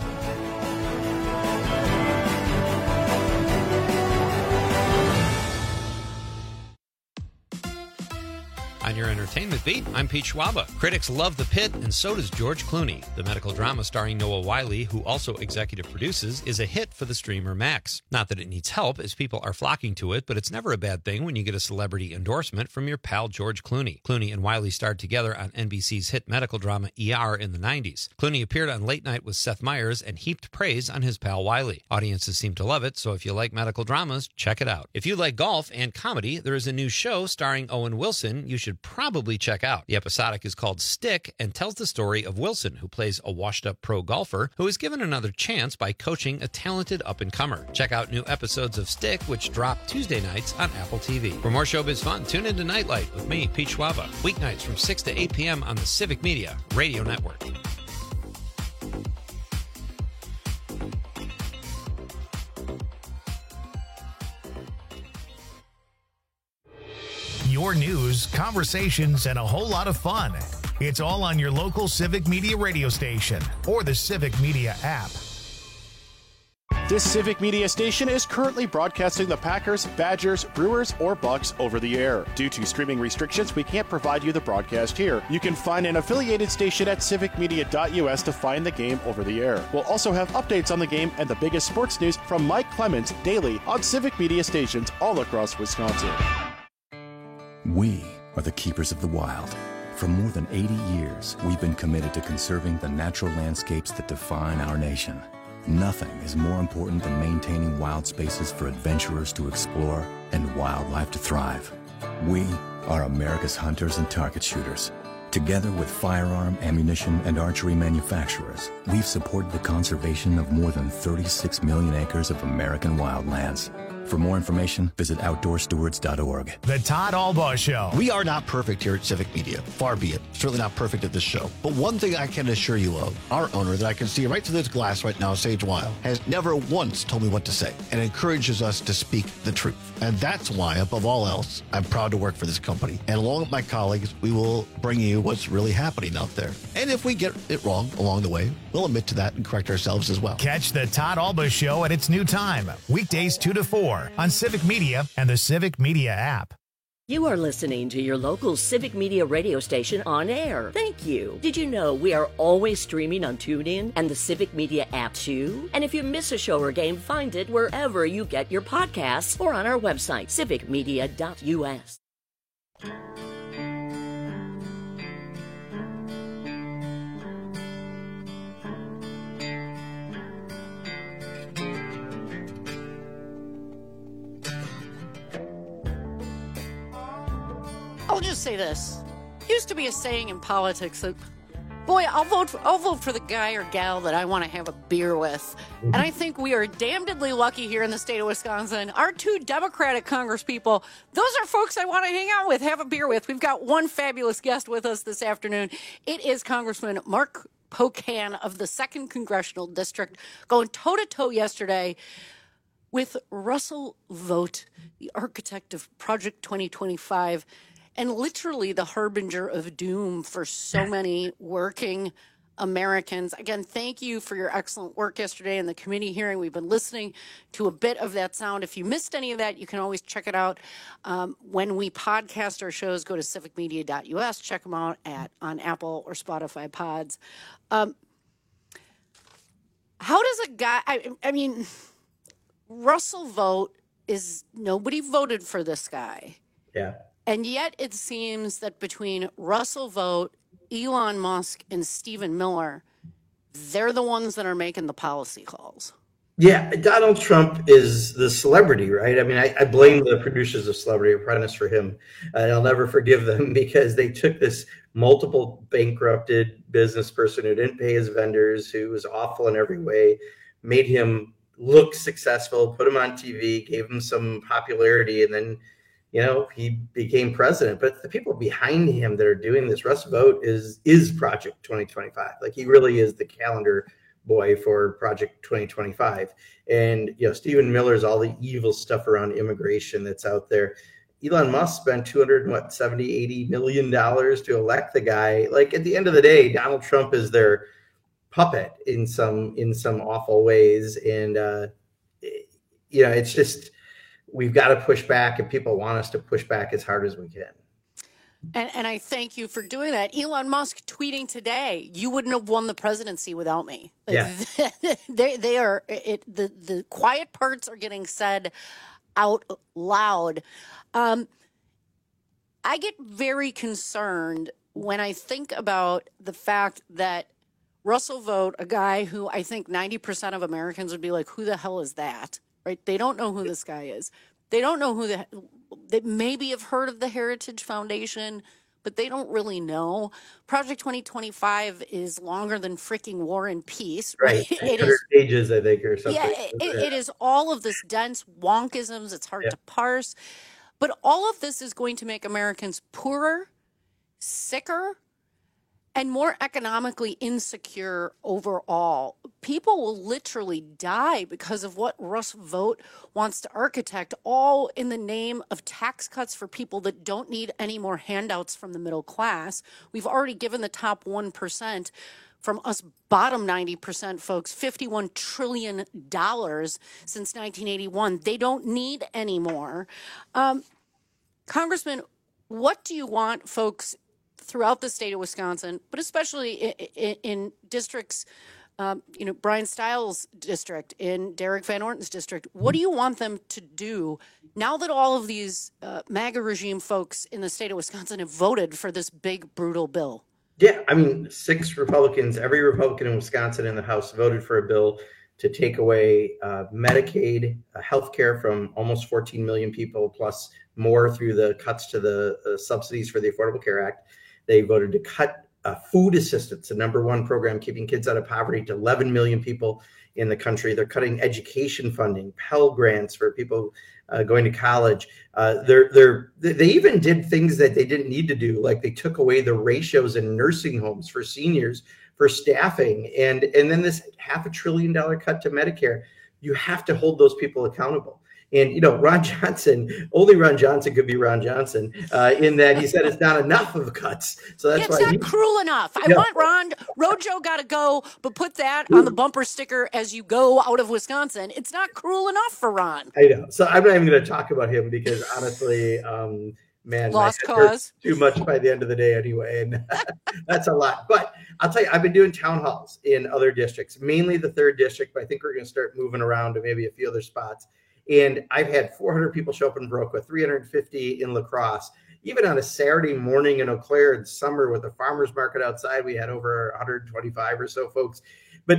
On your entertainment beat, I'm Pete Schwaba. Critics love The Pit, and so does George Clooney. The medical drama starring Noah Wyle, who also executive produces, is a hit for the streamer Max. Not that it needs help, as people are flocking to it, but it's never a bad thing when you get a celebrity endorsement from your pal George Clooney. Clooney and Wyle starred together on N B C's hit medical drama E R in the nineties. Clooney appeared on Late Night with Seth Meyers and heaped praise on his pal Wyle. Audiences seem to love it, so if you like medical dramas, check it out. If you like golf and comedy, there is a new show starring Owen Wilson you should probably check out. The episodic is called Stick and tells the story of Wilson, who plays a washed-up pro golfer who is given another chance by coaching a talented up-and-comer. Check out new episodes of Stick, which drop Tuesday nights on Apple T V. For more showbiz fun, tune into Nightlight with me, Pete Schwaba, weeknights from six to eight p.m. on the Civic Media Radio Network. Your news, conversations, and a whole lot of fun. It's all on your local Civic Media radio station or the Civic Media app. This Civic Media station is currently broadcasting the Packers, Badgers, Brewers, or Bucks over the air. Due to streaming restrictions, we can't provide you the broadcast here. You can find an affiliated station at civic media dot u s to find the game over the air. We'll also have updates on the game and the biggest sports news from Mike Clemens daily on Civic Media stations all across Wisconsin. We are the keepers of the wild. For more than eighty years, we've been committed to conserving the natural landscapes that define our nation. Nothing is more important than maintaining wild spaces for adventurers to explore and wildlife to thrive. We are America's hunters and target shooters, Together with firearm, ammunition, and archery manufacturers, we've supported the conservation of more than thirty-six million acres of American wildlands. For more information, visit outdoor stewards dot org. The Todd Albaugh Show. We are not perfect here at Civic Media. Far be it. Certainly not perfect at this show. But one thing I can assure you of, our owner that I can see right through this glass right now, Sage Weil, has never once told me what to say and encourages us to speak the truth. And that's why, above all else, I'm proud to work for this company. And along with my colleagues, we will bring you what's really happening out there. And if we get it wrong along the way, we'll admit to that and correct ourselves as well. Catch the Todd Albaugh Show at its new time, weekdays two to four on Civic Media and the Civic Media app. You are listening to your local Civic Media radio station on air. Thank you. Did you know we are always streaming on TuneIn and the Civic Media app too? And if you miss a show or game, find it wherever you get your podcasts or on our website, civic media dot u s. I'll just say this. Used to be a saying in politics that, boy, I'll vote for, I'll vote for the guy or gal that I want to have a beer with. And I think we are damnedly lucky here in the state of Wisconsin. Our two Democratic congresspeople, those are folks I want to hang out with, have a beer with. We've got one fabulous guest with us this afternoon. It is Congressman Mark Pocan of the second Congressional District, going toe-to-toe yesterday with Russell Vought, the architect of Project twenty twenty-five, and literally the harbinger of doom for so many working Americans. Again, thank you for your excellent work yesterday in the committee hearing. We've been listening to a bit of that sound. If you missed any of that, you can always check it out. Um, when we podcast our shows, go to civic media dot u s. Check them out at on Apple or Spotify pods. Um, how does a guy, I, I mean, Russell Vought is, nobody voted for this guy. Yeah. And yet it seems that between Russell Vought, Elon Musk, and Stephen Miller, they're the ones that are making the policy calls. Yeah, Donald Trump is the celebrity, right? I mean, I, I blame the producers of Celebrity Apprentice for him. And I'll never forgive them because they took this multiple bankrupted business person who didn't pay his vendors, who was awful in every way, made him look successful, put him on T V, gave him some popularity, and then you know, he became president. But the people behind him that are doing this, Russ Vought is is Project twenty twenty-five. Like, he really is the calendar boy for Project twenty twenty-five. And, you know, Stephen Miller's all the evil stuff around immigration that's out there. Elon Musk spent two hundred, what, seventy, eighty million dollars to elect the guy. Like, at the end of the day, Donald Trump is their puppet in some in some awful ways. And, uh, you know, it's just, we've got to push back, and people want us to push back as hard as we can. And, and I thank you for doing that. Elon Musk tweeting today, "You wouldn't have won the presidency without me." Like, yeah. they they are it. The the quiet parts are getting said out loud. Um, I get very concerned when I think about the fact that Russell Vought, a guy who I think ninety percent of Americans would be like, "Who the hell is that?" Right? They don't know who this guy is. They don't know who the, they maybe have heard of the Heritage Foundation, but they don't really know. Project twenty twenty-five is longer than freaking War and Peace. Right. It one hundred is pages, I think, or something. Yeah, it, it is all of this dense wonkisms. It's hard Yeah. to parse. But all of this is going to make Americans poorer, sicker, and more economically insecure overall. People will literally die because of what Russ Vought wants to architect, all in the name of tax cuts for people that don't need any more handouts from the middle class. We've already given the top one percent, from us bottom ninety percent folks, fifty-one trillion dollars since nineteen eighty-one. They don't need any more. Um, Congressman, what do you want folks throughout the state of Wisconsin, but especially in, in, in districts, um, you know, Brian Stiles' district, in Derek Van Orton's district, what do you want them to do now that all of these uh, MAGA regime folks in the state of Wisconsin have voted for this big, brutal bill? Yeah, I mean, six Republicans, every Republican in Wisconsin in the House voted for a bill to take away uh, Medicaid, uh, health care from almost fourteen million people, plus more through the cuts to the uh, subsidies for the Affordable Care Act. They voted to cut uh, food assistance, the number one program keeping kids out of poverty, to eleven million people in the country. They're cutting education funding, Pell Grants for people uh, going to college. Uh, they're they're they even did things that they didn't need to do, like they took away the ratios in nursing homes for seniors for staffing, and and then this half a trillion dollar cut to Medicare. You have to hold those people accountable. And, you know, Ron Johnson, only Ron Johnson could be Ron Johnson, uh, in that he said it's not enough of cuts. So that's it's why not he, cruel enough. I no. want Ron, Rojo got to go, but put that on the bumper sticker as you go out of Wisconsin. It's not cruel enough for Ron. I know. So I'm not even going to talk about him because honestly, um, man, lost my head cause too much by the end of the day anyway. And that's a lot. But I'll tell you, I've been doing town halls in other districts, mainly the third district, but I think we're going to start moving around to maybe a few other spots. And I've had four hundred people show up in Viroqua, three hundred fifty in La Crosse. Even on a Saturday morning in Eau Claire in summer with a farmer's market outside, we had over one hundred twenty-five or so folks. But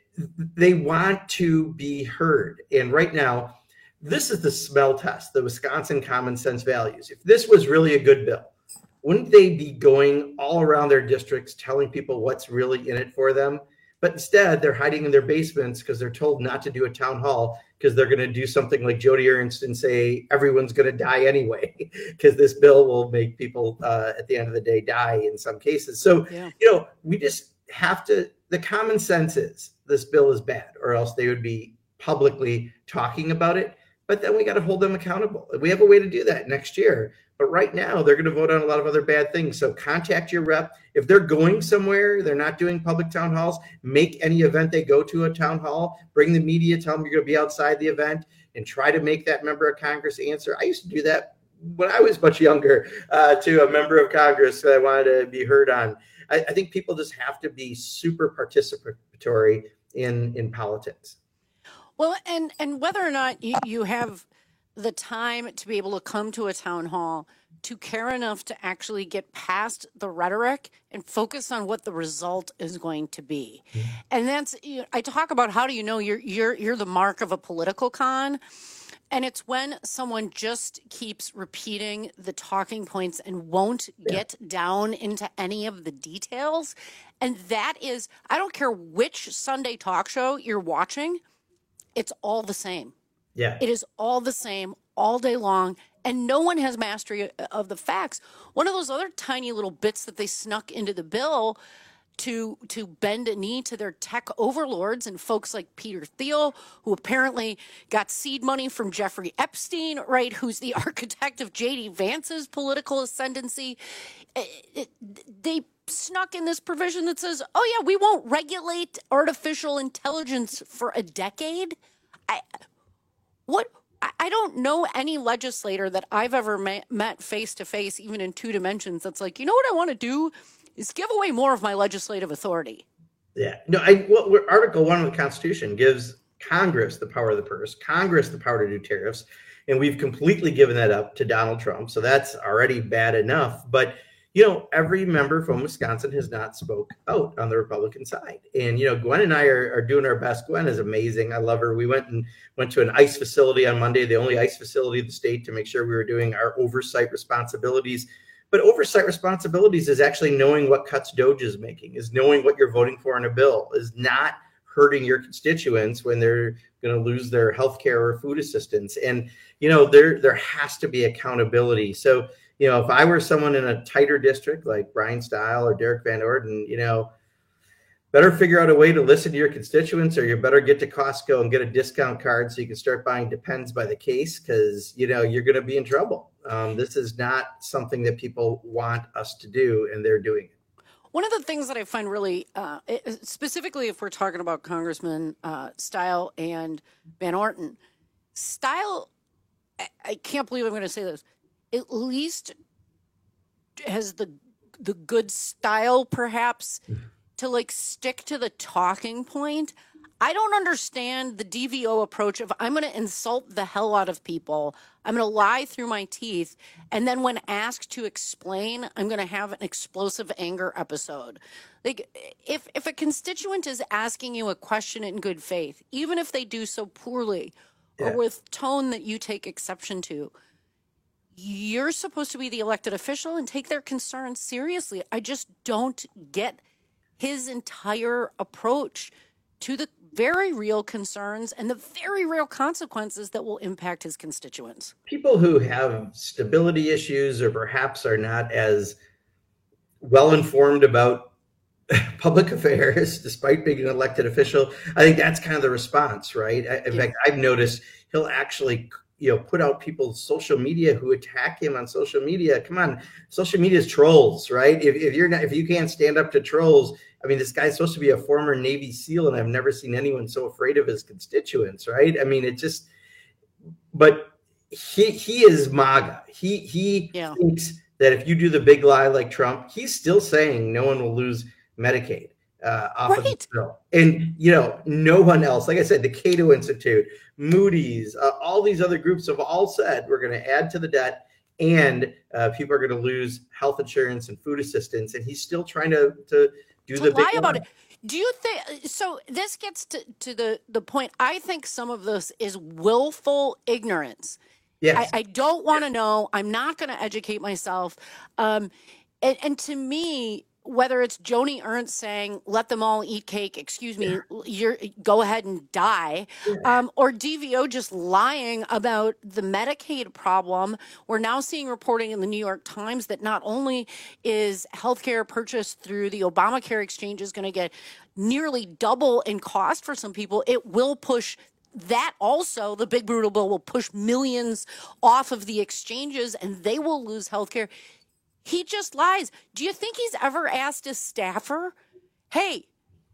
they want to be heard. And right now, this is the smell test, the Wisconsin common sense values. If this was really a good bill, wouldn't they be going all around their districts telling people what's really in it for them? But instead, they're hiding in their basements because they're told not to do a town hall because they're going to do something like Jody Ernst and say everyone's going to die anyway because this bill will make people uh, at the end of the day die in some cases. So, yeah. you know, we just have to, the common sense is this bill is bad, or else they would be publicly talking about it. But then we got to hold them accountable. We have a way to do that next year. But right now, they're going to vote on a lot of other bad things. So contact your rep. If they're going somewhere, they're not doing public town halls, make any event they go to a town hall, bring the media, tell them you're going to be outside the event, and try to make that member of Congress answer. I used to do that when I was much younger uh, to a member of Congress that I wanted to be heard on. I, I think people just have to be super participatory in, in politics. Well, and, and whether or not you, you have the time to be able to come to a town hall, to care enough to actually get past the rhetoric and focus on what the result is going to be. Mm-hmm. And that's, you know, I talk about how do you know you're you're you're the mark of a political con, and it's when someone just keeps repeating the talking points and won't yeah. get down into any of the details. And that is, I don't care which Sunday talk show you're watching, it's all the same. Yeah. It is all the same all day long, and no one has mastery of the facts. One of those other tiny little bits that they snuck into the bill to to bend a knee to their tech overlords and folks like Peter Thiel, who apparently got seed money from Jeffrey Epstein, right, who's the architect of J D Vance's political ascendancy. It, it, they snuck in this provision that says, oh, yeah, we won't regulate artificial intelligence for a decade. I... What I don't know any legislator that I've ever met face to face, even in two dimensions, that's like, you know what I want to do is give away more of my legislative authority. Yeah, no, I well, Article One of the Constitution gives Congress the power of the purse, Congress the power to do tariffs, and we've completely given that up to Donald Trump. So that's already bad enough. But you know, every member from Wisconsin has not spoke out on the Republican side. And, you know, Gwen and I are, are doing our best. Gwen is amazing. I love her. We went and went to an ICE facility on Monday, the only ICE facility in the state, to make sure we were doing our oversight responsibilities. But oversight responsibilities is actually knowing what cuts DOJ is making, is knowing what you're voting for in a bill, is not hurting your constituents when they're going to lose their health care or food assistance. And, you know, there there has to be accountability. So, you know, if I were someone in a tighter district like Brian Stile or Derek Van Orden, you know, better figure out a way to listen to your constituents, or you better get to Costco and get a discount card so you can start buying Depends by the case, because, you know, you're going to be in trouble. Um, this is not something that people want us to do, and they're doing it. One of the things that I find really, uh, specifically if we're talking about Congressman uh, Stile and Van Orden, Stile, I, I can't believe I'm going to say this, at least has the the good style, perhaps, to like stick to the talking point. I don't understand the D V O approach of I'm going to insult the hell out of people, I'm going to lie through my teeth, and then when asked to explain, I'm going to have an explosive anger episode. Like, if if a constituent is asking you a question in good faith, even if they do so poorly, yeah. or with tone that you take exception to, you're supposed to be the elected official and take their concerns seriously. I just don't get his entire approach to the very real concerns and the very real consequences that will impact his constituents. People who have stability issues or perhaps are not as well informed about public affairs, despite being an elected official, I think that's kind of the response, right? In fact, I've noticed he'll actually, you know, put out people's social media who attack him on social media. Come on, social media is trolls, right? If, if you're not, if you can't stand up to trolls, I mean, this guy's supposed to be a former Navy SEAL, and I've never seen anyone so afraid of his constituents, right? I mean, it just, but he he is MAGA. He he yeah. thinks that if you do the big lie like Trump, he's still saying no one will lose Medicaid uh, off right. of the bill. And, you know, no one else, like I said, the Cato Institute, Moody's, uh, all these other groups have all said we're going to add to the debt and uh, people are going to lose health insurance and food assistance. And he's still trying to, to do to the lie big about lie. it. Do you think so? This gets to, to the, the point. I think some of this is willful ignorance. Yes. I, I don't want to know. I'm not going to educate myself. Um, and, and to me, whether it's Joni Ernst saying, let them all eat cake, excuse me, yeah. you're go ahead and die, yeah. um, or D V O just lying about the Medicaid problem. We're now seeing reporting in the New York Times that not only is healthcare purchased through the Obamacare exchange is going to get nearly double in cost for some people, it will push that also, the big brutal bill will push millions off of the exchanges and they will lose healthcare. He just lies. Do you think he's ever asked his staffer, hey,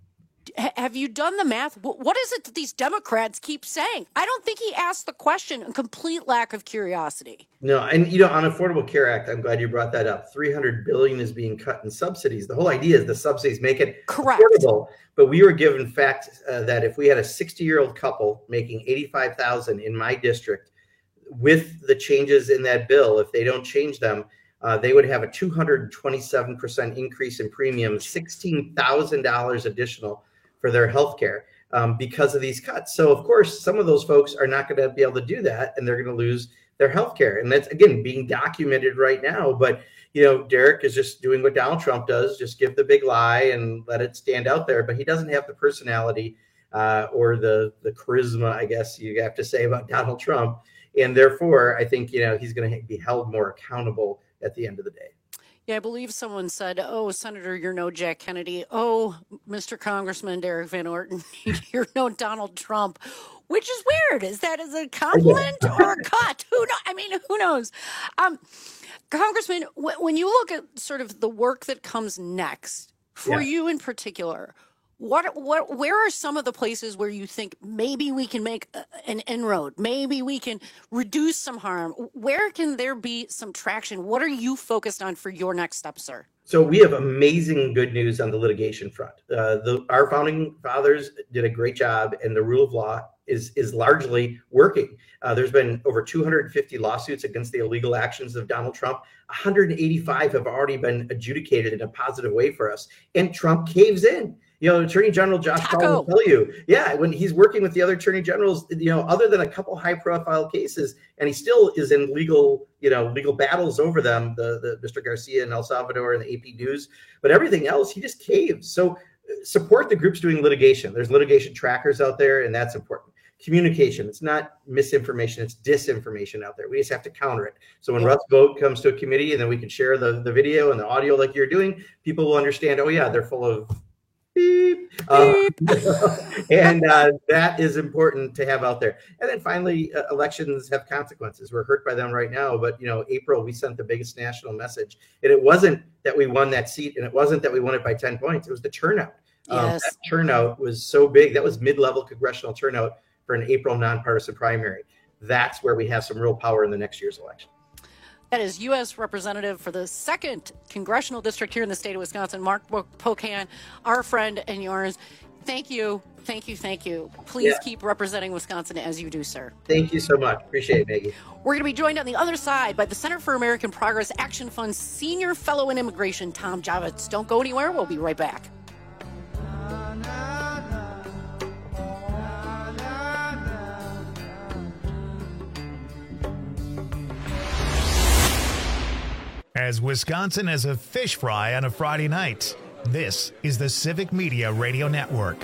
h- have you done the math? W- what is it that these Democrats keep saying? I don't think he asked the question, a complete lack of curiosity. No, and, you know, on Affordable Care Act, I'm glad you brought that up. three hundred billion dollars is being cut in subsidies. The whole idea is the subsidies make it Correct. affordable. But we were given fact uh, that if we had a sixty-year-old couple making eighty-five thousand dollars in my district, with the changes in that bill, if they don't change them, Uh, they would have a two hundred twenty-seven percent increase in premiums, sixteen thousand dollars additional for their health care um, because of these cuts. So, of course, some of those folks are not going to be able to do that, and they're going to lose their health care. And that's, again, being documented right now. But, you know, Derek is just doing what Donald Trump does, just give the big lie and let it stand out there. But he doesn't have the personality uh, or the, the charisma, I guess you have to say, about Donald Trump. And therefore, I think, you know, he's going to be held more accountable at the end of the day. Yeah, I believe someone said, oh, Senator, you're no Jack Kennedy. Oh, Mister Congressman Derek Van Orton, you're no Donald Trump, which is weird. Is that as a compliment or a cut? Who knows? I mean, who knows? Um, Congressman, w- when you look at sort of the work that comes next for yeah. you in particular, What, what, where are some of the places where you think maybe we can make a, an inroad? Maybe we can reduce some harm. Where can there be some traction? What are you focused on for your next step, sir? So we have amazing good news on the litigation front. Uh, the, our founding fathers did a great job, and the rule of law is is largely working. Uh, there's been over two hundred fifty lawsuits against the illegal actions of Donald Trump. one hundred eighty-five have already been adjudicated in a positive way for us, and Trump caves in. You know, Attorney General Josh Hawley will tell you, yeah, when he's working with the other attorney generals, you know, other than a couple high-profile cases, and he still is in legal, you know, legal battles over them, the, the Mister Garcia in El Salvador and the A P News, but everything else, he just caves. So support the groups doing litigation. There's litigation trackers out there, and that's important. Communication, it's not misinformation, it's disinformation out there. We just have to counter it. So when yeah. Russ Vought comes to a committee and then we can share the, the video and the audio like you're doing, people will understand, oh, yeah, they're full of beep. Uh, and uh, that is important to have out there. And then finally, uh, elections have consequences. We're hurt by them right now. But, you know, April, we sent the biggest national message. And it wasn't that we won that seat, and it wasn't that we won it by ten points. It was the turnout. Yes. Um, that turnout was so big. That was mid-level congressional turnout for an April nonpartisan primary. That's where we have some real power in the next year's election. That is U S Representative for the second congressional district here in the state of Wisconsin, Mark Pocan, our friend and yours. Thank you. Thank you. Thank you. Please yeah. keep representing Wisconsin as you do, sir. Thank you so much. Appreciate it, Maggie. We're going to be joined on the other side by the Center for American Progress Action Fund Senior Fellow in Immigration, Tom Javits. Don't go anywhere. We'll be right back. as Wisconsin as a fish fry on a Friday night. This is the Civic Media Radio Network.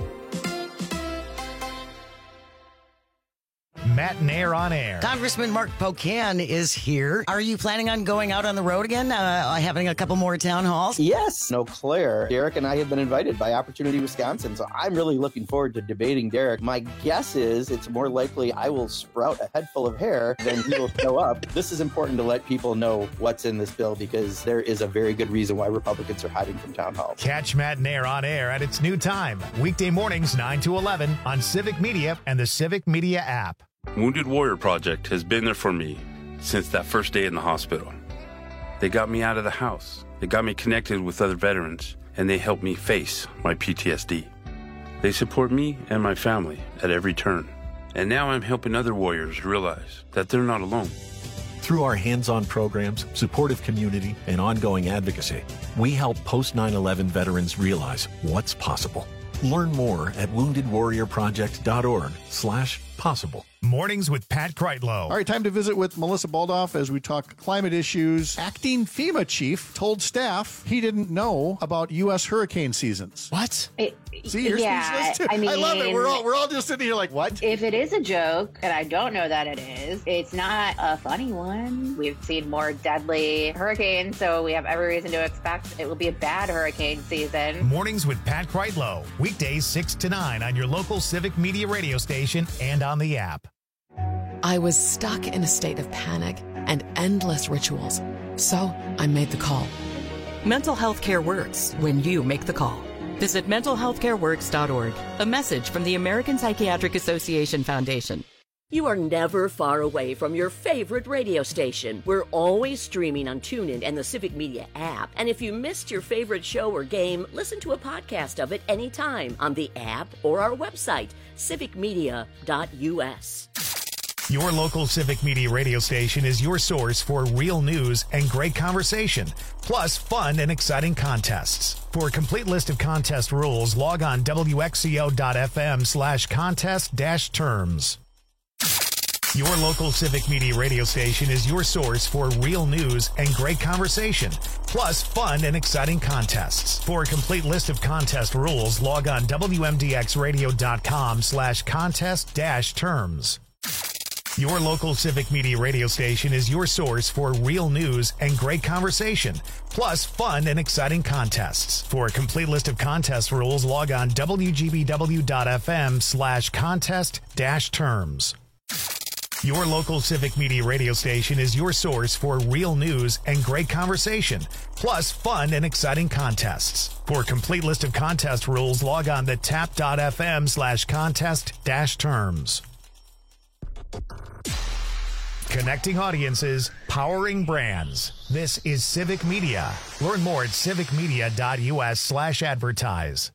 Matt and Air on Air. Congressman Mark Pocan is here. Are you planning on going out on the road again? Uh, having a couple more town halls? Yes. No, Claire. Derek and I have been invited by Opportunity Wisconsin, so I'm really looking forward to debating Derek. My guess is it's more likely I will sprout a head full of hair than he will show up. This is important to let people know what's in this bill because there is a very good reason why Republicans are hiding from town halls. Catch Matt and Air on Air at its new time, weekday mornings nine to eleven on Civic Media and the Civic Media app. Wounded Warrior Project has been there for me since that first day in the hospital. They got me out of the house. They got me connected with other veterans, and they helped me face my P T S D. They support me and my family at every turn. And now I'm helping other warriors realize that they're not alone. Through our hands-on programs, supportive community, and ongoing advocacy, we help post nine eleven veterans realize what's possible. Learn more at wounded warrior project dot org slash possible. Mornings with Pat Kreitlow. All right, time to visit with Melissa Baldoff as we talk climate issues. Acting FEMA chief told staff he didn't know about U S hurricane seasons. What? It, See, you're yeah, speechless too. I mean, I love it. We're all we're all just sitting here like, what? If it is a joke, and I don't know that it is, it's not a funny one. We've seen more deadly hurricanes, so we have every reason to expect it will be a bad hurricane season. Mornings with Pat Kreitlow. Weekdays six to nine on your local Civic Media radio station and on the app. I was stuck in a state of panic and endless rituals, so I made the call. Mental health care works when you make the call. Visit mental health care works dot org. A message from the American Psychiatric Association Foundation. You are never far away from your favorite radio station. We're always streaming on TuneIn and the Civic Media app. And if you missed your favorite show or game, listen to a podcast of it anytime on the app or our website, civic media dot u s. Your local Civic Media radio station is your source for real news and great conversation, plus fun and exciting contests. For a complete list of contest rules, log on W X C O dot F M slash contest dash terms. Your local Civic Media radio station is your source for real news and great conversation, plus fun and exciting contests. For a complete list of contest rules, log on W M D X radio dot com slash contest dash terms. Your local Civic Media radio station is your source for real news and great conversation, plus fun and exciting contests. For a complete list of contest rules, log on W G B W dot F M slash contest dash terms. Your local Civic Media radio station is your source for real news and great conversation, plus fun and exciting contests. For a complete list of contest rules, log on to tap dot F M slash contest dash terms. Connecting audiences, powering brands. This is Civic Media. Learn more at civic media dot u s slash advertise.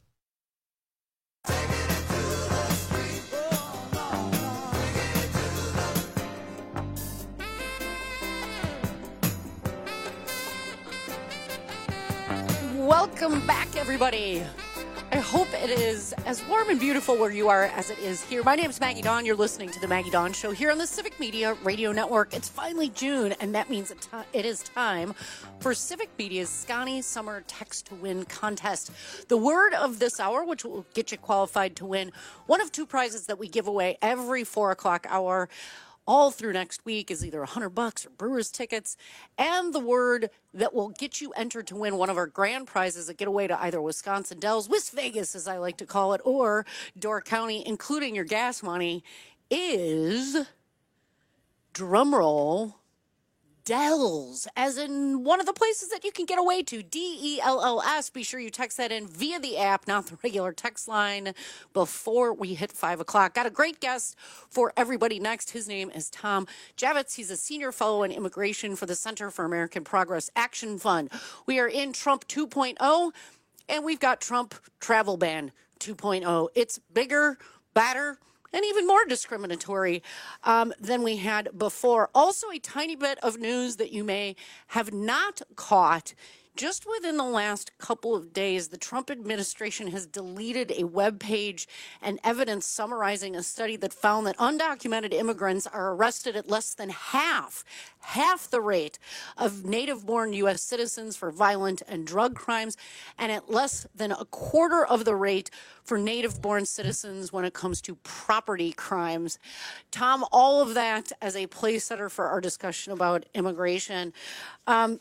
Welcome back, everybody. I hope it is as warm and beautiful where you are as it is here. My name is Maggie Dawn. You're listening to the Maggie Dawn Show here on the Civic Media Radio Network. It's finally June, and that means it, t- it is time for Civic Media's Scani Summer Text to Win contest. The word of this hour, which will get you qualified to win one of two prizes that we give away every four o'clock hour all through next week, is either one hundred bucks or Brewers tickets. And the word that will get you entered to win one of our grand prizes, a getaway to either Wisconsin Dells, West Vegas, as I like to call it, or Door County, including your gas money, is, drumroll, Dells, as in one of the places that you can get away to, D E L L S. Be sure you text that in via the app, not the regular text line, before we hit five o'clock. Got a great guest for everybody next. His name is Tom Javits. He's a senior fellow in immigration for the Center for American Progress Action Fund. We are in Trump two point oh, and we've got Trump Travel Ban two point oh. It's bigger, badder, and even more discriminatory um, than we had before. Also, a tiny bit of news that you may have not caught. just within the last couple of days, the Trump administration has deleted a web page and evidence summarizing a study that found that undocumented immigrants are arrested at less than half, half the rate of native-born U S citizens for violent and drug crimes, and at less than a quarter of the rate for native-born citizens when it comes to property crimes. Tom, all of that as a place setter for our discussion about immigration. Um,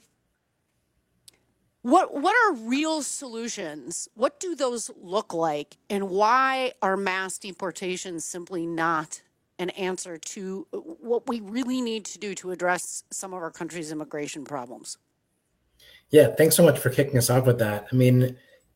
What what are real solutions? What do those look like? And why are mass deportations simply not an answer to what we really need to do to address some of our country's immigration problems? Yeah, thanks so much for kicking us off with that. I mean,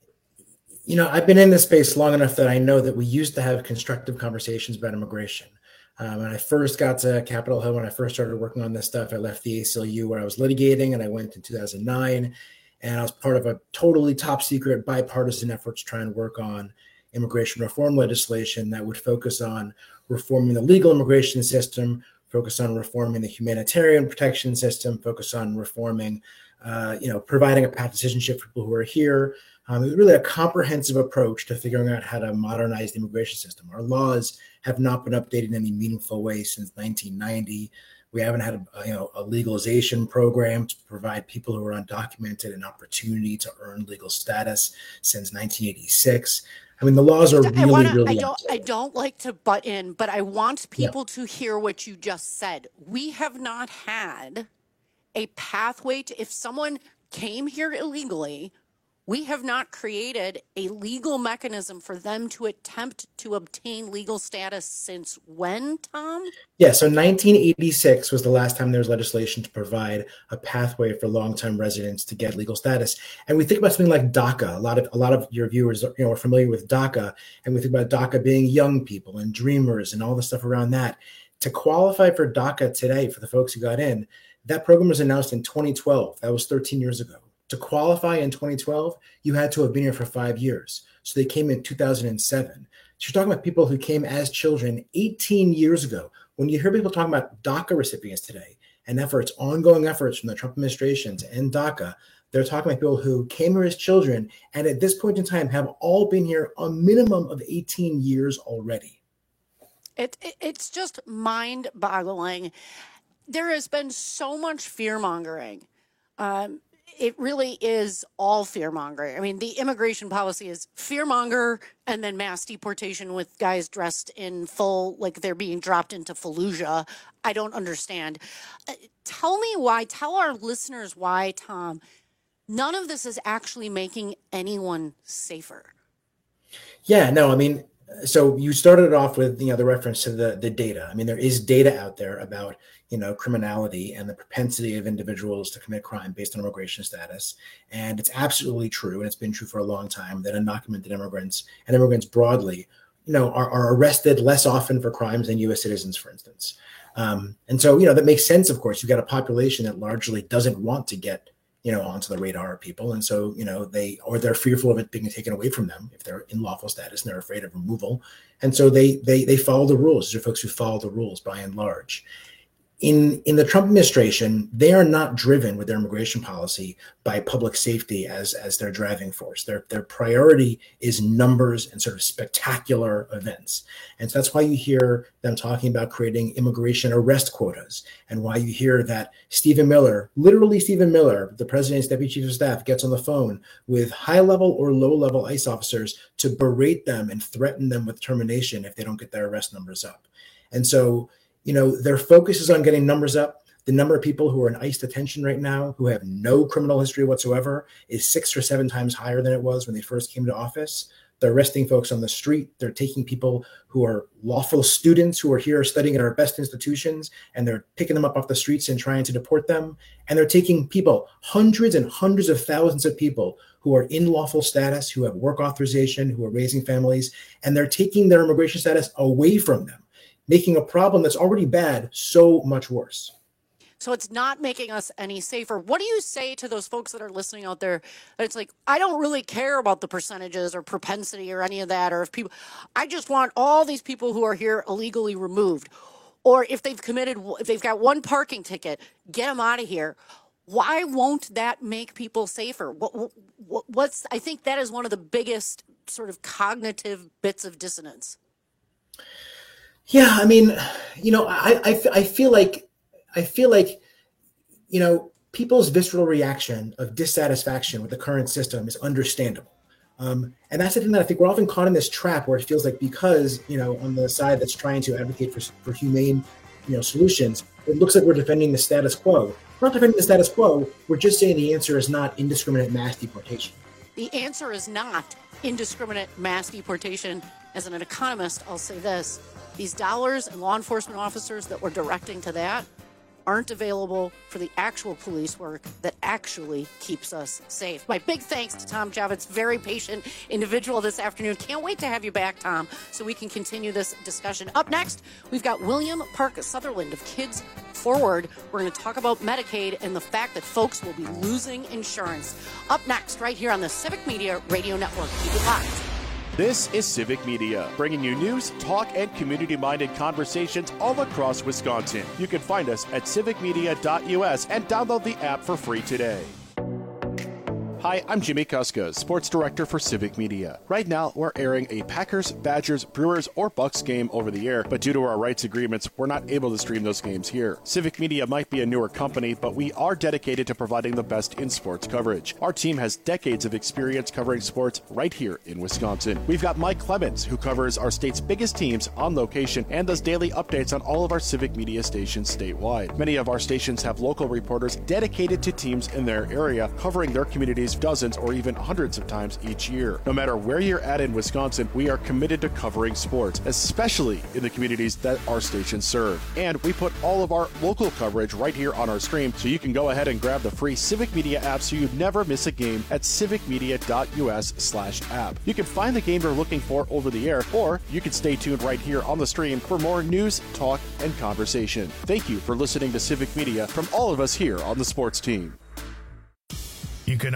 you know, I've been in this space long enough that I know that we used to have constructive conversations about immigration. Um, when I first got to Capitol Hill, when I first started working on this stuff, I left the A C L U where I was litigating, and I went in two thousand nine. And I was part of a totally top secret bipartisan effort to try and work on immigration reform legislation that would focus on reforming the legal immigration system, focus on reforming the humanitarian protection system, focus on reforming, uh, you know, providing a path to citizenship for people who are here. Um, it was really a comprehensive approach to figuring out how to modernize the immigration system. Our laws have not been updated in any meaningful way since nineteen ninety. We haven't had a, you know, a legalization program to provide people who are undocumented an opportunity to earn legal status since nineteen eighty-six. I mean, the laws are really, I wanna, really. I don't. I don't like to butt in, but I want people Yeah. to hear what you just said. We have not had a pathway to, if someone came here illegally, we have not created a legal mechanism for them to attempt to obtain legal status since when, Tom? Yeah, so nineteen eighty-six was the last time there was legislation to provide a pathway for long-time residents to get legal status. And we think about something like DACA. A lot of a lot of your viewers, you know, are familiar with DACA, and we think about DACA being young people and dreamers and all the stuff around that. To qualify for DACA today, for the folks who got in, that program was announced in twenty twelve. That was thirteen years ago. To qualify in twenty twelve, you had to have been here for five years. So they came in two thousand seven. So you're talking about people who came as children eighteen years ago. When you hear people talking about DACA recipients today and efforts, ongoing efforts from the Trump administration to end DACA, they're talking about people who came here as children and at this point in time have all been here a minimum of eighteen years already. It, it it's just mind-boggling. There has been so much fear-mongering. Um, It really is all fear-mongering. I mean, the immigration policy is fear-monger and then mass deportation with guys dressed in full, like they're being dropped into Fallujah. I don't understand. Uh, tell me why, tell our listeners why, Tom, none of this is actually making anyone safer. Yeah, no, I mean, so you started off with, you know, the reference to the, the data. I mean, there is data out there about, you know, criminality and the propensity of individuals to commit crime based on immigration status. And it's absolutely true, and it's been true for a long time, that undocumented immigrants and immigrants broadly, you know, are, are arrested less often for crimes than U S citizens, for instance. Um, and so, you know, that makes sense, of course. You've got a population that largely doesn't want to get, you know, onto the radar of people. And so, you know, they, or they're fearful of it being taken away from them if they're in lawful status and they're afraid of removal. And so they, they, they follow the rules. These are folks who follow the rules by and large. In, in the Trump administration, they are not driven with their immigration policy by public safety as, as their driving force. Their, their priority is numbers and sort of spectacular events. And so that's why you hear them talking about creating immigration arrest quotas, and why you hear that Stephen Miller, literally Stephen Miller, the president's deputy chief of staff, gets on the phone with high-level or low-level ICE officers to berate them and threaten them with termination if they don't get their arrest numbers up. And so, you know, their focus is on getting numbers up. The number of people who are in ICE detention right now who have no criminal history whatsoever is six or seven times higher than it was when they first came to office. They're arresting folks on the street. They're taking people who are lawful students who are here studying at our best institutions, and they're picking them up off the streets and trying to deport them. And they're taking people, hundreds and hundreds of thousands of people who are in lawful status, who have work authorization, who are raising families, and they're taking their immigration status away from them, making a problem that's already bad so much worse. So it's not making us any safer. What do you say to those folks that are listening out there? That it's like, I don't really care about the percentages or propensity or any of that, or if people, I just want all these people who are here illegally removed. Or if they've committed, if they've got one parking ticket, get them out of here. Why won't that make people safer? What, what, what's I think that is one of the biggest sort of cognitive bits of dissonance. Yeah, I mean, you know, I, I, I feel like, I feel like, you know, people's visceral reaction of dissatisfaction with the current system is understandable. Um, and that's the thing that I think we're often caught in this trap where it feels like because, you know, on the side that's trying to advocate for, for humane, you know, solutions, it looks like we're defending the status quo. We're not defending the status quo. We're just saying the answer is not indiscriminate mass deportation. The answer is not indiscriminate mass deportation. As an economist, I'll say this. These dollars and law enforcement officers that we're directing to that aren't available for the actual police work that actually keeps us safe. My big thanks to Tom Javits, very patient individual this afternoon. Can't wait to have you back, Tom, so we can continue this discussion. Up next, we've got William Park Sutherland of Kids Forward. We're going to talk about Medicaid and the fact that folks will be losing insurance. Up next, right here on the Civic Media Radio Network. Keep it locked. This is Civic Media, bringing you news, talk, and community-minded conversations all across Wisconsin. You can find us at civic media dot U S and download the app for free today. Hi, I'm Jimmy Kuska, Sports Director for Civic Media. Right now, we're airing a Packers, Badgers, Brewers, or Bucks game over the air, but due to our rights agreements, we're not able to stream those games here. Civic Media might be a newer company, but we are dedicated to providing the best in sports coverage. Our team has decades of experience covering sports right here in Wisconsin. We've got Mike Clemens, who covers our state's biggest teams on location and does daily updates on all of our Civic Media stations statewide. Many of our stations have local reporters dedicated to teams in their area, covering their communities dozens or even hundreds of times each year. No matter where you're at in Wisconsin, we are committed to covering sports, especially in the communities that our stations serve. And we put all of our local coverage right here on our stream, so you can go ahead and grab the free Civic Media app so you never miss a game at civic media dot U S slash app. You can find the game you're looking for over the air, or you can stay tuned right here on the stream for more news, talk, and conversation. Thank you for listening to Civic Media from all of us here on the sports team. You can